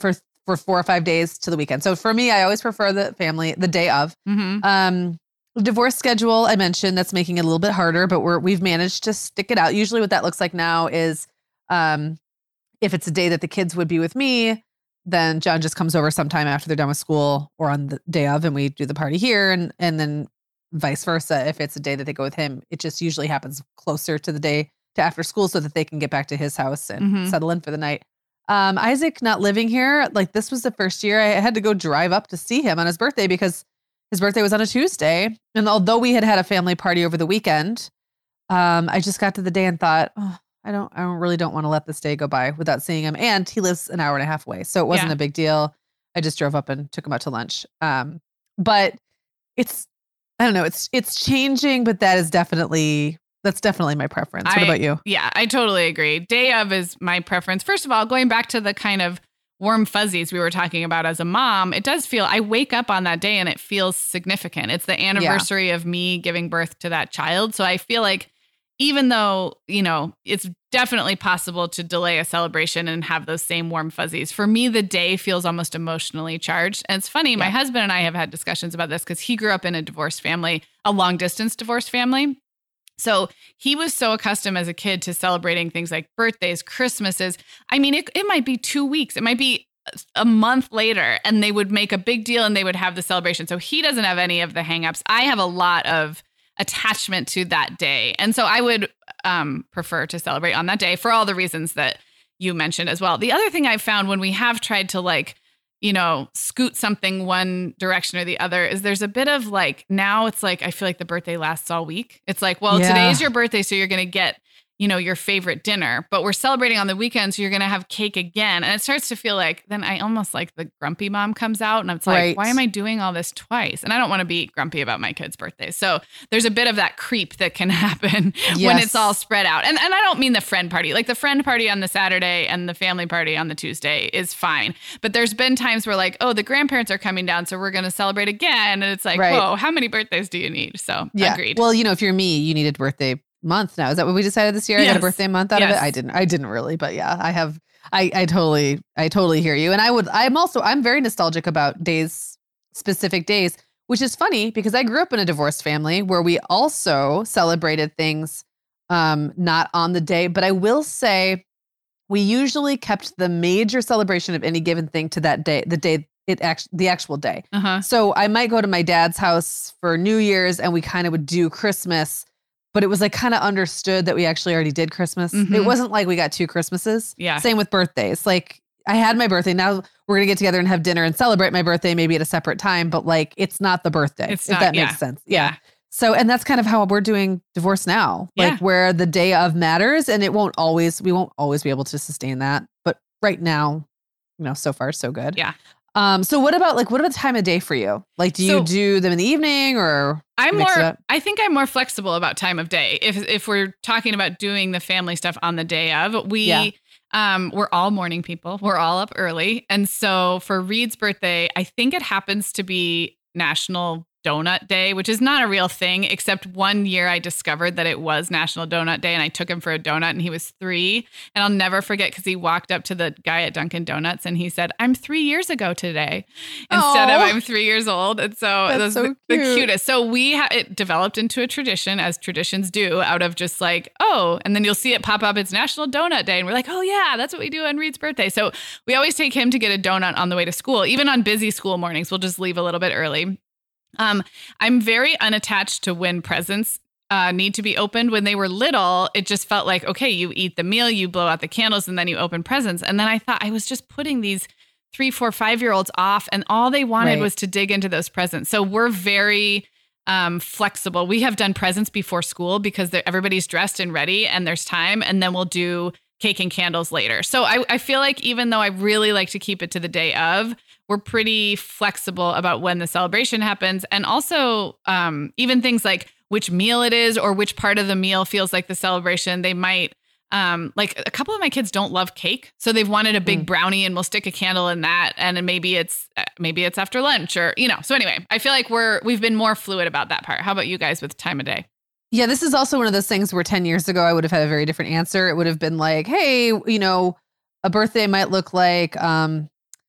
for four or five days to the weekend. So for me, I always prefer the family, the day of. Mm-hmm. Um, divorce schedule, I mentioned that's making it a little bit harder, but we're, we've managed to stick it out. Usually what that looks like now is um, if it's a day that the kids would be with me, then John just comes over sometime after they're done with school or on the day of, and we do the party here. And, and then vice versa. If it's a day that they go with him, it just usually happens closer to the day to after school so that they can get back to his house and Mm-hmm. settle in for the night. Um, Isaac not living here, like this was the first year I had to go drive up to see him on his birthday because his birthday was on a Tuesday. And although we had had a family party over the weekend, um, I just got to the day and thought, oh, I don't, I don't really don't want to let this day go by without seeing him. And he lives an hour and a half away. So it wasn't Yeah. a big deal. I just drove up and took him out to lunch. Um, but it's, I don't know, it's, it's changing, but that is definitely, that's definitely my preference. What I- about you? Yeah, I totally agree. Day of is my preference. First of all, going back to the kind of warm fuzzies we were talking about as a mom, it does feel, I wake up on that day and it feels significant. It's the anniversary of me giving birth to that child. So I feel like even though, you know, it's definitely possible to delay a celebration and have those same warm fuzzies, for me, the day feels almost emotionally charged. And it's funny, my Yeah. husband and I have had discussions about this because he grew up in a divorced family, a long distance divorced family. So he was so accustomed as a kid to celebrating things like birthdays, Christmases. I mean, it, it might be two weeks. It might be a month later and they would make a big deal and they would have the celebration. So he doesn't have any of the hangups. I have a lot of attachment to that day. And so I would um, prefer to celebrate on that day for all the reasons that you mentioned as well. The other thing I've found when we have tried to like, you know, scoot something one direction or the other is there's a bit of like, now it's like, I feel like the birthday lasts all week. It's like, well, Yeah. today's your birthday, so you're going to get, you know, your favorite dinner, but we're celebrating on the weekend. So you're going to have cake again. And it starts to feel like, then I almost like the grumpy mom comes out and it's like, Right. why am I doing all this twice? And I don't want to be grumpy about my kids' birthdays. So there's a bit of that creep that can happen when Yes. it's all spread out. And and I don't mean the friend party, like the friend party on the Saturday and the family party on the Tuesday is fine. But there's been times where like, oh, the grandparents are coming down, so we're going to celebrate again. And it's like, Right. whoa, how many birthdays do you need? So Yeah. agreed. Well, you know, if you're me, you need a birthday month now. Is that what we decided this year? I got Yes. a birthday month out of Yes. it. I didn't, I didn't really, but yeah, I have, I, I totally, I totally hear you. And I would, I'm also, I'm very nostalgic about days, specific days, which is funny because I grew up in a divorced family where we also celebrated things, um, not on the day, but I will say we usually kept the major celebration of any given thing to that day, the day it actually, the actual day. uh-huh. So I might go to my dad's house for New Year's and we kind of would do Christmas, but it was like kind of understood that we actually already did Christmas. Mhm. It wasn't like we got two Christmases. Yeah. Same with birthdays. Like I had my birthday. Now we're going to get together and have dinner and celebrate my birthday, maybe at a separate time, but like it's not the birthday, It's if not- that yeah. makes sense. Yeah. Yeah. So, and that's kind of how we're doing divorce now, like Yeah. where the day of matters and it won't always, we won't always be able to sustain that. But right now, you know, so far so good. Yeah. Um, so what about like, what about the time of day for you? Like, do you So- do them in the evening or I'm mix it more, up? I think I'm more flexible about time of day. If if we're talking about doing the family stuff on the day of, we, Yeah. um, we're all morning people. We're all up early. And so for Reed's birthday, I think it happens to be National Donut Day, which is not a real thing, except one year I discovered that it was National Donut Day and I took him for a donut and he was three. And I'll never forget because he walked up to the guy at Dunkin' Donuts and he said, I'm three years ago today instead of Aw. I'm three years old. And so That's it was so the, the cute. cutest. So we ha- it developed into a tradition, as traditions do, out of just like, oh, and then you'll see it pop up. It's National Donut Day. And we're like, oh, yeah, that's what we do on Reed's birthday. So we always take him to get a donut on the way to school. Even on busy school mornings, we'll just leave a little bit early. Um, I'm very unattached to when presents uh, need to be opened. When they were little, it just felt like, okay, you eat the meal, you blow out the candles, and then you open presents. And then I thought I was just putting these three, four, five-year-olds off, and all they wanted Right. was to dig into those presents. So we're very um, flexible. We have done presents before school because they're- everybody's dressed and ready, and there's time, and then we'll do cake and candles later. So I, I feel like even though I really like to keep it to the day of, we're pretty flexible about when the celebration happens. And also um, even things like which meal it is or which part of the meal feels like the celebration. They might, um, like a couple of my kids don't love cake. So they've wanted a big Mm. brownie and we'll stick a candle in that. And then maybe it's, uh, maybe it's after lunch or, you know, so anyway, I feel like we're, we've been more fluid about that part. How about you guys with time of day? Yeah, this is also one of those things where ten years ago, I would have had a very different answer. It would have been like, hey, you know, a birthday might look like, um,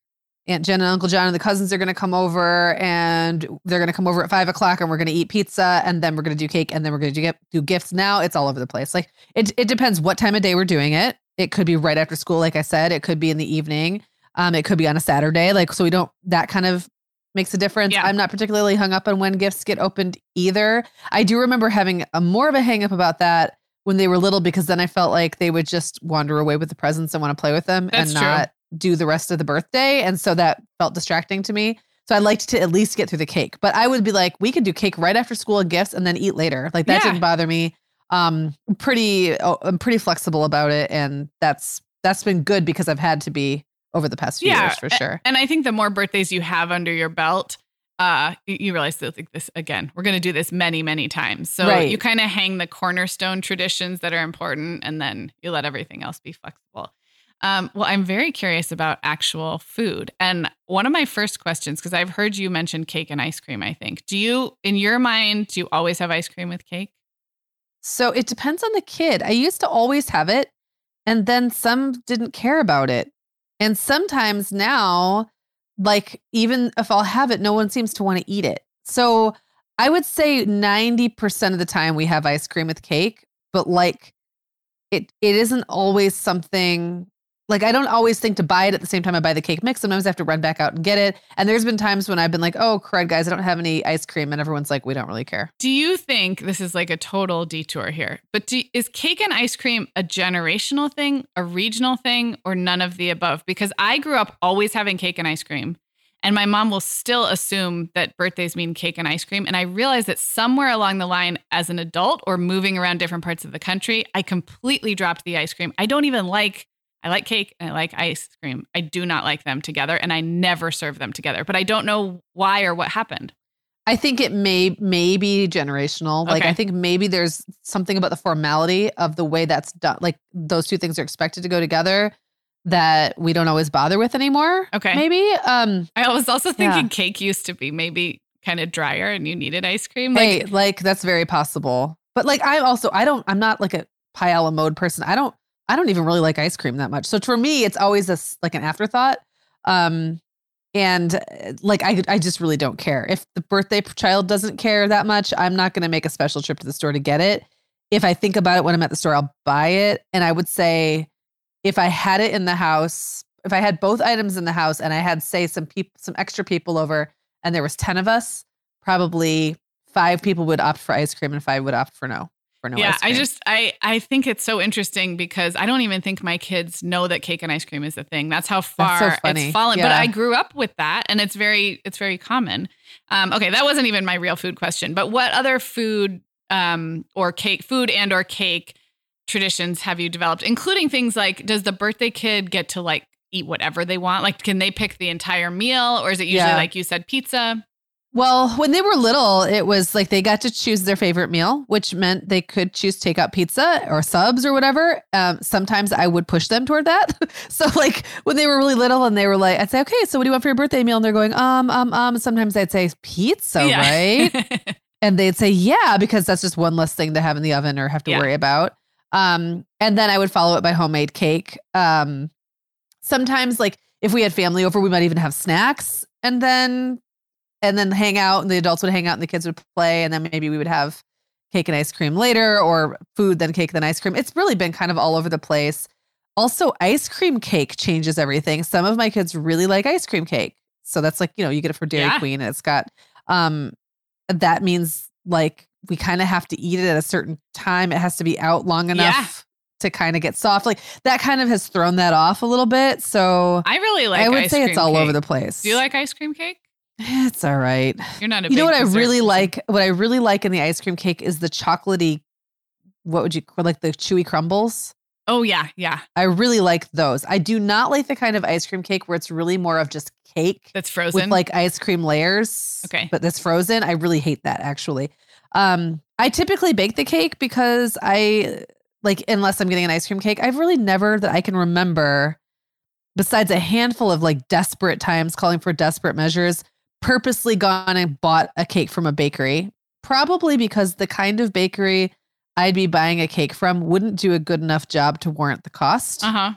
Aunt Jen and Uncle John and the cousins are going to come over, and they're going to come over at five o'clock, and we're going to eat pizza, and then we're going to do cake, and then we're going to do, do gifts. Now it's all over the place. Like it, it depends what time of day we're doing it. It could be right after school, like I said. It could be in the evening. Um, it could be on a Saturday. Like, so we don't, that kind of makes a difference. Yeah. I'm not particularly hung up on when gifts get opened either. I do remember having a more of a hang up about that when they were little, because then I felt like they would just wander away with the presents and want to play with them That's and not true. do the rest of the birthday. And so that felt distracting to me. So I liked to at least get through the cake, but I would be like, we could do cake right after school and gifts and then eat later. Like that Yeah. didn't bother me. Um, pretty, oh, I'm pretty flexible about it. And that's, that's been good because I've had to be over the past few Yeah, years for sure. And I think the more birthdays you have under your belt, uh, you, you realize that like this again, we're going to do this many, many times. So Right. you kind of hang the cornerstone traditions that are important, and then you let everything else be flexible. Um, well, I'm very curious about actual food. And one of my first questions, because I've heard you mention cake and ice cream, I think. Do you, in your mind, do you always have ice cream with cake? So it depends on the kid. I used to always have it, and then some didn't care about it. And sometimes now, like even if I'll have it, no one seems to want to eat it. So I would say ninety percent of the time we have ice cream with cake, but like it it isn't always something like I don't always think to buy it at the same time I buy the cake mix. Sometimes I have to run back out and get it. And there's been times when I've been like, oh, crud, guys, I don't have any ice cream. And everyone's like, we don't really care. Do you think this is like a total detour here, but do, is cake and ice cream a generational thing, a regional thing, or none of the above? Because I grew up always having cake and ice cream, and my mom will still assume that birthdays mean cake and ice cream. And I realized that somewhere along the line as an adult or moving around different parts of the country, I completely dropped the ice cream. I don't even like I like cake and I like ice cream. I do not like them together, and I never serve them together, but I don't know why or what happened. I think it may, may be generational. Like, Okay. I think maybe there's something about the formality of the way that's done. Like those two things are expected to go together that we don't always bother with anymore. Okay. Maybe. Um, I was also thinking Yeah. cake used to be maybe kind of drier and you needed ice cream. hey, Like, like that's very possible. But like, I also, I don't, I'm not like a pie a la mode person. I don't, I don't even really like ice cream that much. So for me, it's always a, s- like an afterthought. Um, and uh, like, I, I just really don't care. If the birthday child doesn't care that much, I'm not going to make a special trip to the store to get it. If I think about it when I'm at the store, I'll buy it. And I would say if I had it in the house, if I had both items in the house and I had, say, some people, some extra people over and there was ten of us, probably five people would opt for ice cream and five would opt for no. For no yeah, ice cream. I just, I, I think it's so interesting because I don't even think my kids know that cake and ice cream is a thing. That's how far That's so funny. it's fallen. But Yeah. I grew up with that, and it's very, it's very common. Um, okay, that wasn't even my real food question, but what other food um, or cake, food and or cake traditions have you developed, including things like, does the birthday kid get to like eat whatever they want? Like, can they pick the entire meal, or is it usually Yeah. like you said, pizza? Well, when they were little, it was like they got to choose their favorite meal, which meant they could choose takeout pizza or subs or whatever. Um, sometimes I would push them toward that. So like when they were really little and they were like, I'd say, okay, so what do you want for your birthday meal? And they're going, um, um, um. Sometimes I'd say pizza, right? And they'd say, yeah, because that's just one less thing to have in the oven or have to Yeah. worry about. Um, and then I would follow it by homemade cake. Um, sometimes like if we had family over, we might even have snacks and then and then hang out, and the adults would hang out and the kids would play. And then maybe we would have cake and ice cream later, or food, then cake, then ice cream. It's really been kind of all over the place. Also, ice cream cake changes everything. Some of my kids really like ice cream cake. So that's like, you know, you get it for Dairy Yeah. Queen and it's got, um, that means like we kind of have to eat it at a certain time. It has to be out long enough to kind of get soft. Like that kind of has thrown that off a little bit. So I really like I would ice say it's cream all cake. over the place. Do you like ice cream cake? It's all right. You're not a You know big what I dessert really person. like? What I really like in the ice cream cake is the chocolatey, what would you call like the chewy crumbles? Oh, yeah, yeah. I really like those. I do not like the kind of ice cream cake where it's really more of just cake That's frozen. with like ice cream layers. Okay. But that's frozen. I really hate that actually. Um, I typically bake the cake because I like, unless I'm getting an ice cream cake, I've really never that I can remember, besides a handful of like desperate times calling for desperate measures, purposely gone and bought a cake from a bakery, probably because the kind of bakery I'd be buying a cake from wouldn't do a good enough job to warrant the cost. Uh-huh.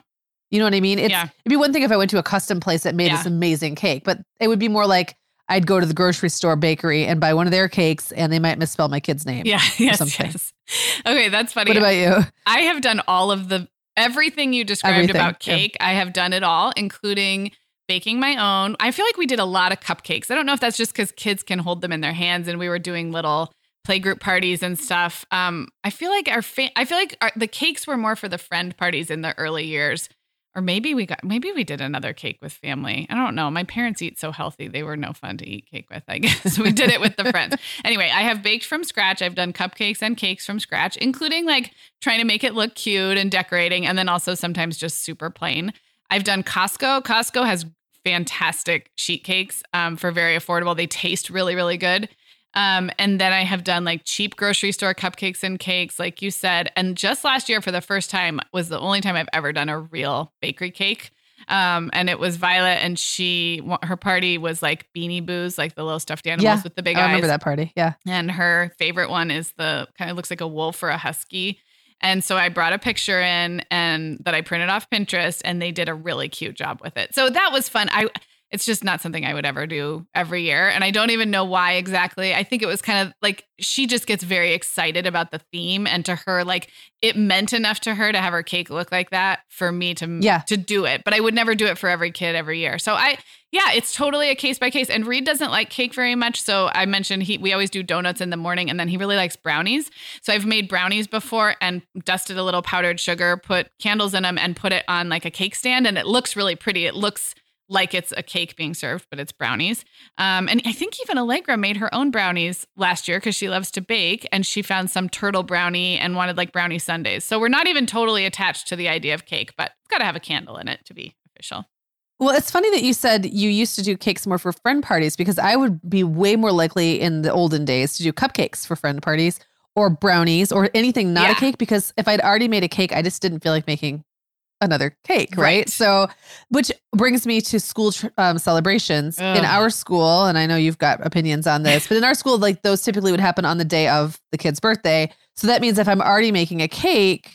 You know what I mean? It's, Yeah. It'd be one thing if I went to a custom place that made Yeah. this amazing cake, but it would be more like I'd go to the grocery store bakery and buy one of their cakes and they might misspell my kid's name. Yeah. Yes, something. yes. Okay. That's funny. What about you? I have done all of the, everything you described Everything, about yeah. cake. I have done it all, including baking my own. I feel like we did a lot of cupcakes. I don't know if that's just because kids can hold them in their hands and we were doing little playgroup parties and stuff. Um, I feel like our, fa- I feel like our, the cakes were more for the friend parties in the early years. Or maybe we got, maybe we did another cake with family. I don't know. My parents eat so healthy. They were no fun to eat cake with, I guess. We did it with the friends. Anyway, I have baked from scratch. I've done cupcakes and cakes from scratch, including like trying to make it look cute and decorating. And then also sometimes just super plain. I've done Costco. Costco has fantastic sheet cakes um, for very affordable. They taste really, really good. Um, and then I have done like cheap grocery store cupcakes and cakes, like you said. And just last year, for the first time, was the only time I've ever done a real bakery cake. Um, and it was Violet, and she, her party was like Beanie Boos, like the little stuffed animals Yeah, with the big I eyes. remember that party. Yeah. And her favorite one is the kind of looks like a wolf or a husky. And so I brought a picture in and that I printed off Pinterest, and they did a really cute job with it. So that was fun. I, it's just not something I would ever do every year. And I don't even know why exactly. I think it was kind of like, she just gets very excited about the theme, and to her, like, it meant enough to her to have her cake look like that for me to, Yeah. to do it. But I would never do it for every kid every year. So I, yeah, it's totally a case by case. And Reed doesn't like cake very much. So I mentioned he, we always do donuts in the morning, and then he really likes brownies. So I've made brownies before and dusted a little powdered sugar, put candles in them, and put it on like a cake stand. And it looks really pretty. It looks like it's a cake being served, but it's brownies. Um, and I think even Allegra made her own brownies last year because she loves to bake, and she found some turtle brownie and wanted like brownie sundaes. So we're not even totally attached to the idea of cake, but it's got to have a candle in it to be official. Well, it's funny that you said you used to do cakes more for friend parties, because I would be way more likely in the olden days to do cupcakes for friend parties or brownies or anything not Yeah. a cake, because if I'd already made a cake, I just didn't feel like making another cake, right? Right. So, which brings me to school tr- um, celebrations. Ugh. In our school, and I know you've got opinions on this, but in our school, like those typically would happen on the day of the kid's birthday. So that means if I'm already making a cake,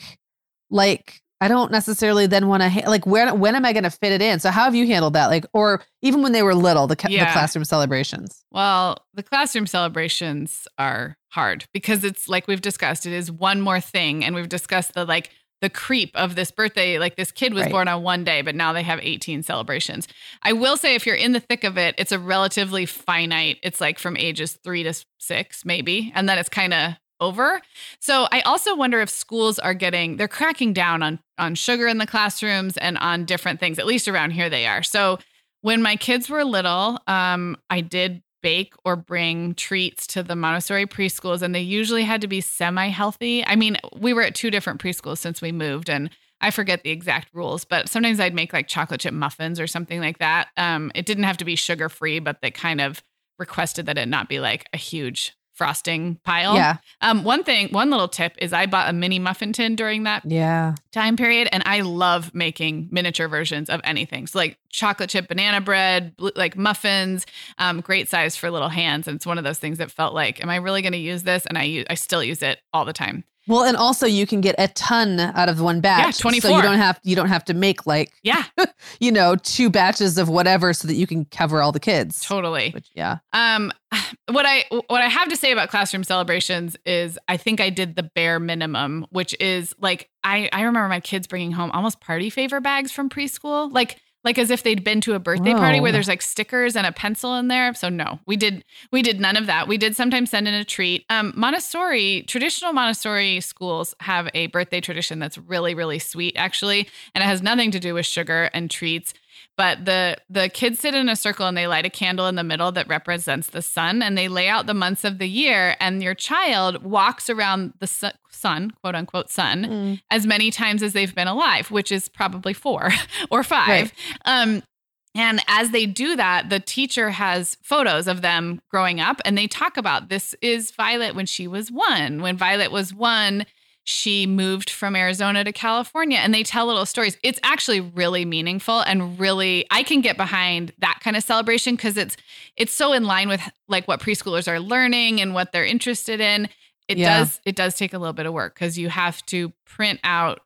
like I don't necessarily then want to ha- like when when am I going to fit it in? So how have you handled that? Like, or even when they were little, the, ca- Yeah. the classroom celebrations. Well, the classroom celebrations are hard because it's like we've discussed, it is one more thing. And we've discussed the like the creep of this birthday. Like this kid was Right. born on one day, but now they have eighteen celebrations. I will say if you're in the thick of it, it's a relatively finite. It's like from ages three to six, maybe. And then it's kind of over. So I also wonder if schools are getting, they're cracking down on, on sugar in the classrooms and on different things, at least around here they are. So when my kids were little, um, I did bake or bring treats to the Montessori preschools, and they usually had to be semi-healthy. I mean, we were at two different preschools since we moved, and I forget the exact rules, but sometimes I'd make like chocolate chip muffins or something like that. Um, it didn't have to be sugar-free, but they kind of requested that it not be like a huge frosting pile. Yeah. Um, one thing, one little tip is I bought a mini muffin tin during that Yeah. time period, and I love making miniature versions of anything. So like chocolate chip banana bread, bl- like muffins, um, great size for little hands. And it's one of those things that felt like, am I really going to use this? And I use, I still use it all the time. Well, and also you can get a ton out of one batch. Yeah, twenty-four. So you don't have you don't have to make like Yeah, you know two batches of whatever so that you can cover all the kids. totally. Which, yeah. Um, what I what I have to say about classroom celebrations is I think I did the bare minimum, which is like I I remember my kids bringing home almost party favor bags from preschool, like like as if they'd been to a birthday party where Whoa. there's like stickers and a pencil in there. So no, we did we did none of that. We did sometimes send in a treat. Um, Montessori, traditional Montessori schools have a birthday tradition that's really really sweet actually, and it has nothing to do with sugar and treats. But the the kids sit in a circle and they light a candle in the middle that represents the sun, and they lay out the months of the year, and your child walks around the su- sun, quote unquote sun, Mm. as many times as they've been alive, which is probably four or five. Right. Um, and as they do that, the teacher has photos of them growing up, and they talk about this is Violet when she was one. When Violet was one, she moved from Arizona to California, and they tell little stories. It's actually really meaningful and really, I can get behind that kind of celebration because it's it's so in line with like what preschoolers are learning and what they're interested in. It Yeah. does it does take a little bit of work because you have to print out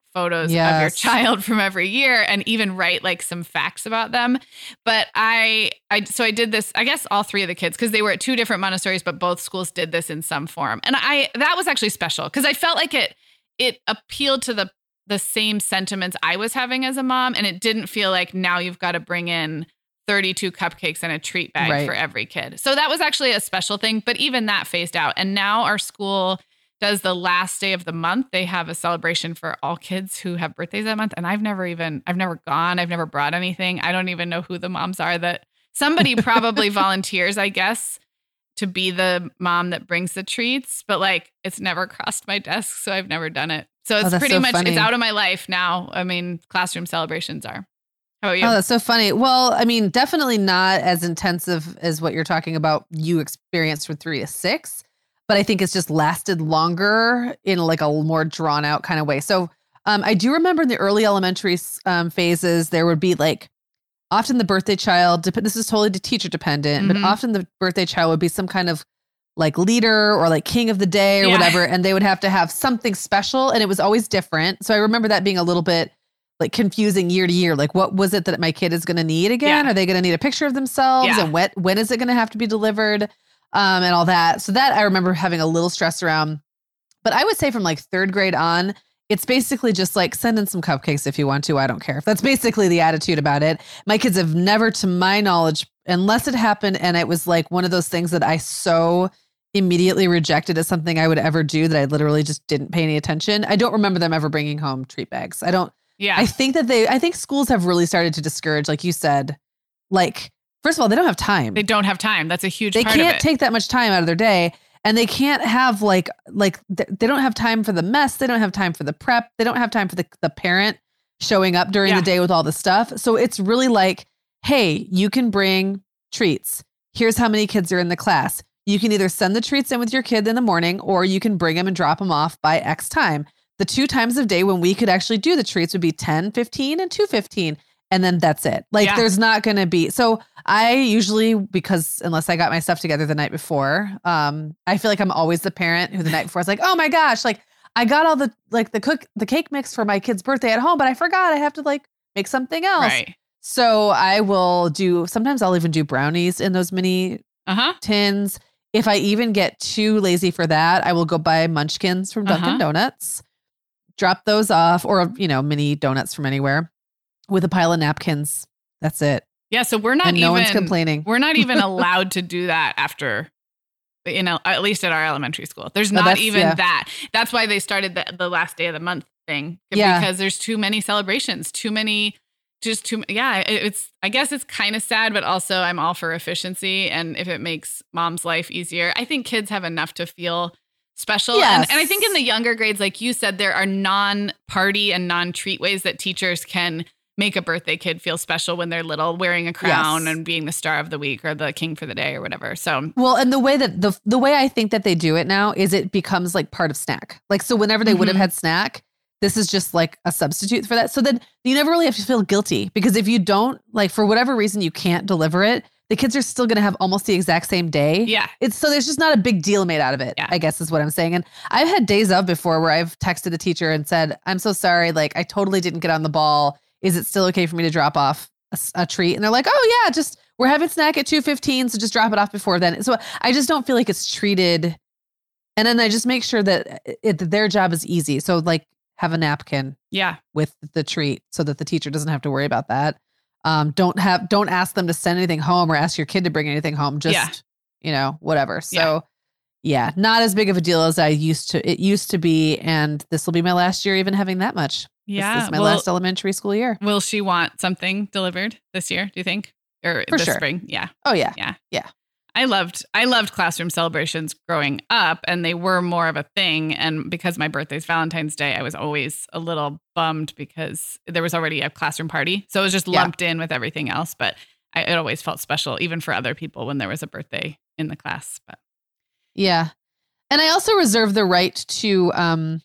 photos Yes. of your child from every year and even write like some facts about them. But I, I, so I did this, I guess all three of the kids, because they were at two different Montessoris, but both schools did this in some form. And I, that was actually special because I felt like it, it appealed to the, the same sentiments I was having as a mom. And it didn't feel like now you've got to bring in thirty-two cupcakes and a treat bag Right. for every kid. So that was actually a special thing, but even that phased out. And now our school does the last day of the month. They have a celebration for all kids who have birthdays that month. And I've never even, I've never gone. I've never brought anything. I don't even know who the moms are that somebody probably volunteers, I guess, to be the mom that brings the treats. But like, it's never crossed my desk. So I've never done it. So it's Oh, that's pretty so much, funny. it's out of my life now. I mean, classroom celebrations are. How about you? Oh, that's so funny. Well, I mean, definitely not as intensive as what you're talking about you experienced from three to six, but I think it's just lasted longer in like a more drawn out kind of way. So um, I do remember in the early elementary um, phases, there would be like often the birthday child, dep- this is totally teacher dependent, Mhm. but often the birthday child would be some kind of like leader or like king of the day or Yeah. whatever. And they would have to have something special. And it was always different. So I remember that being a little bit like confusing year to year. Like, what was it that my kid is going to need again? Yeah. Are they going to need a picture of themselves? Yeah. And when, when is it going to have to be delivered? Um, and all that. So that I remember having a little stress around. But I would say from like third grade on, it's basically just like send in some cupcakes if you want to. I don't care. That's basically the attitude about it. My kids have never, to my knowledge, unless it happened and it was like one of those things that I so immediately rejected as something I would ever do that I literally just didn't pay any attention. I don't remember them ever bringing home treat bags. I don't. Yeah. I think that they, I think schools have really started to discourage, like you said, like, first of all, they don't have time. They don't have time. That's a huge They part of can't it. take that much time out of their day. And they can't have like, like th- they don't have time for the mess. They don't have time for the prep. They don't have time for the, the parent showing up during Yeah. the day with all the stuff. So it's really like, hey, you can bring treats. Here's how many kids are in the class. You can either send the treats in with your kid in the morning, or you can bring them and drop them off by X time. The two times of day when we could actually do the treats would be ten fifteen and two fifteen. And then that's it. Like Yeah. there's not going to be. So I usually, because unless I got my stuff together the night before, um, I feel like I'm always the parent who the night before is like, oh my gosh, like I got all the, like the cook, the cake mix for my kid's birthday at home, but I forgot I have to like make something else. Right. So I will do, sometimes I'll even do brownies in those mini Uh-huh. tins. If I even get too lazy for that, I will go buy Munchkins from Dunkin' Uh-huh. Donuts, drop those off, or, you know, mini donuts from anywhere with a pile of napkins. That's it. Yeah. So we're not And even, no one's complaining. we're not even allowed to do that after, you know, at least at our elementary school. There's No, not that's- even yeah. that. That's why they started the, the last day of the month thing. Yeah. Because there's too many celebrations, too many, just too, yeah, it- it's, I guess it's kind of sad, but also I'm all for efficiency. And if it makes mom's life easier, I think kids have enough to feel special. Yes. And, and I think in the younger grades, like you said, there are non-party and non-treat ways that teachers can make a birthday kid feel special when they're little, wearing a crown Yes. and being the star of the week or the king for the day or whatever. So Well, and the way that the the way I think that they do it now is it becomes like part of snack. Like, so whenever they would have Mhm. had snack, this is just like a substitute for that. So then you never really have to feel guilty, because if you don't, like, for whatever reason you can't deliver it, the kids are still going to have almost the exact same day. yeah, It's so there's just not a big deal made out of it, Yeah. I guess is what I'm saying. And I've had days of before where I've texted a teacher and said, I'm so sorry. Like, I totally didn't get on the ball. Is it still okay for me to drop off a, s- a treat? And they're like, oh yeah, just, we're having snack at two fifteen. So just drop it off before then. So I just don't feel like it's treated. And then I just make sure that it, that their job is easy. So like have a napkin yeah, with the treat so that the teacher doesn't have to worry about that. Um, don't have, don't ask them to send anything home or ask your kid to bring anything home. Just, Yeah. you know, whatever. So yeah, not as big of a deal as I used to, it used to be. And this will be my last year even having that much. yeah. This is my Well, last elementary school year. will she want something delivered this year, do you think? Or For this sure. spring? Yeah. Oh yeah. Yeah. Yeah. I loved I loved classroom celebrations growing up, and they were more of a thing. And because my birthday's Valentine's Day, I was always a little bummed because there was already a classroom party. So it was just Yeah. lumped in with everything else. But I, it always felt special, even for other people, when there was a birthday in the class. But Yeah. And I also reserve the right to um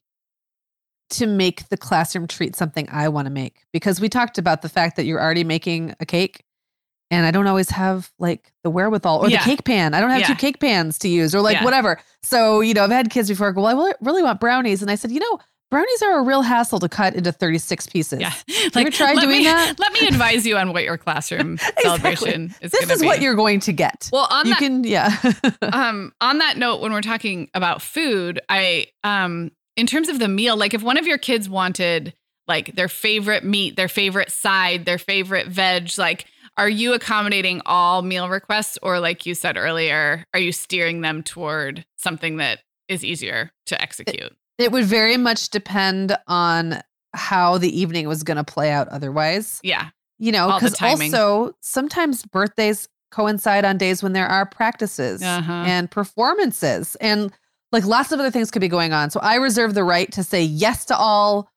to make the classroom treat something I want to make, because we talked about the fact that you're already making a cake and I don't always have like the wherewithal or Yeah. the cake pan. I don't have Yeah. two cake pans to use or like Yeah. who whatever. So, you know, I've had kids before go, well, I really- really want brownies. And I said, you know, Brownies are a real hassle to cut into thirty-six pieces. Yeah. Like, you ever tried doing me, that? Let me advise you on what your classroom exactly. celebration is going to be. This is what you're going to get. Well, on you that, can, yeah. um, on that note, when we're talking about food, I, um, in terms of the meal, like if one of your kids wanted like their favorite meat, their favorite side, their favorite veg, like, are you accommodating all meal requests? Or like you said earlier, are you steering them toward something that is easier to execute? It, it would very much depend on how the evening was going to play out otherwise. Yeah. You know, because also sometimes birthdays coincide on days when there are practices uh-huh. and performances and like lots of other things could be going on. So I reserve the right to say yes to all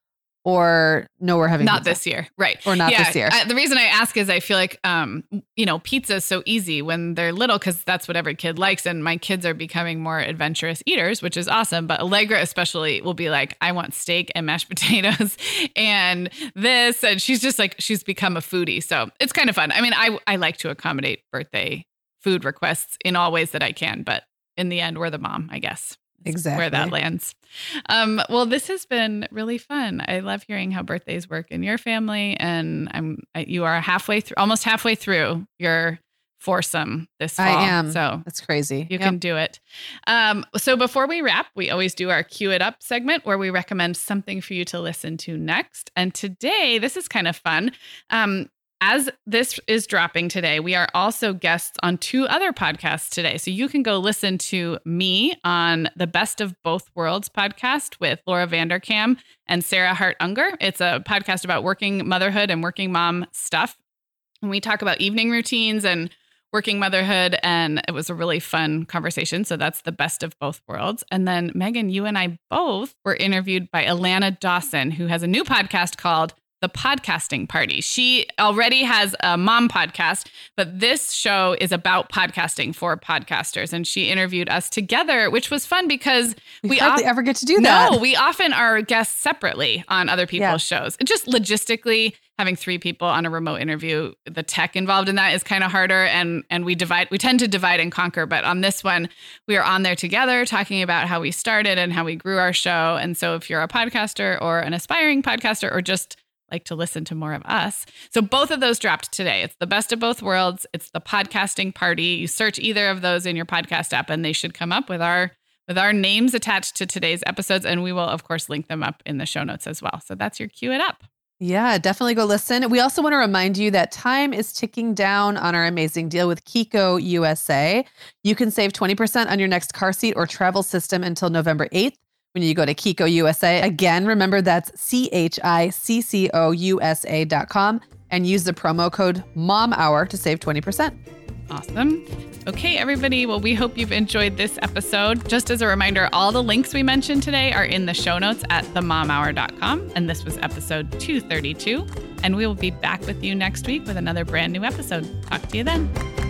or no, we're having not pizza. This year. Right. Or not yeah, this year. I, the reason I ask is I feel like, um, you know, pizza is so easy when they're little because that's what every kid likes. And my kids are becoming more adventurous eaters, which is awesome. But Allegra especially will be like, I want steak and mashed potatoes and this. And she's just like, she's become a foodie. So it's kind of fun. I mean, I, I like to accommodate birthday food requests in all ways that I can. But in the end, we're the mom, I guess. Exactly. Where that lands. Um, well, this has been really fun. I love hearing how birthdays work in your family. And I'm you are halfway through, almost halfway through your foursome this fall. I am. So that's crazy. You yep. can do it. Um, so before we wrap, we always do our Cue It Up segment where we recommend something for you to listen to next. And today, this is kind of fun. Um, As this is dropping today, we are also guests on two other podcasts today. So you can go listen to me on the Best of Both Worlds podcast with Laura Vanderkam and Sarah Hart Unger. It's a podcast about working motherhood and working mom stuff. And we talk about evening routines and working motherhood. And it was a really fun conversation. So that's the Best of Both Worlds. And then Megan, you and I both were interviewed by Alana Dawson, who has a new podcast called The Podcasting Party. She already has a mom podcast, but this show is about podcasting for podcasters. And she interviewed us together, which was fun because we, we hardly op- ever get to do that. No, we often are guests separately on other people's yeah. shows. And just logistically, having three people on a remote interview, the tech involved in that is kind of harder. And and we divide, we tend to divide and conquer. But on this one, we are on there together talking about how we started and how we grew our show. And so if you're a podcaster or an aspiring podcaster or just like to listen to more of us. So both of those dropped today. It's the Best of Both Worlds. It's the Podcasting Party. You search either of those in your podcast app and they should come up with our with our names attached to today's episodes. And we will, of course, link them up in the show notes as well. So that's your Cue It Up. Yeah, definitely go listen. We also want to remind you that time is ticking down on our amazing deal with Kiko U S A. You can save twenty percent on your next car seat or travel system until November eighth. When you go to Kiko U S A, again, remember that's C H I C C O U S A dot com and use the promo code MOMHOUR to save twenty percent. Awesome. Okay, everybody. Well, we hope you've enjoyed this episode. Just as a reminder, all the links we mentioned today are in the show notes at the mom hour dot com. And this was episode two thirty-two. And we will be back with you next week with another brand new episode. Talk to you then.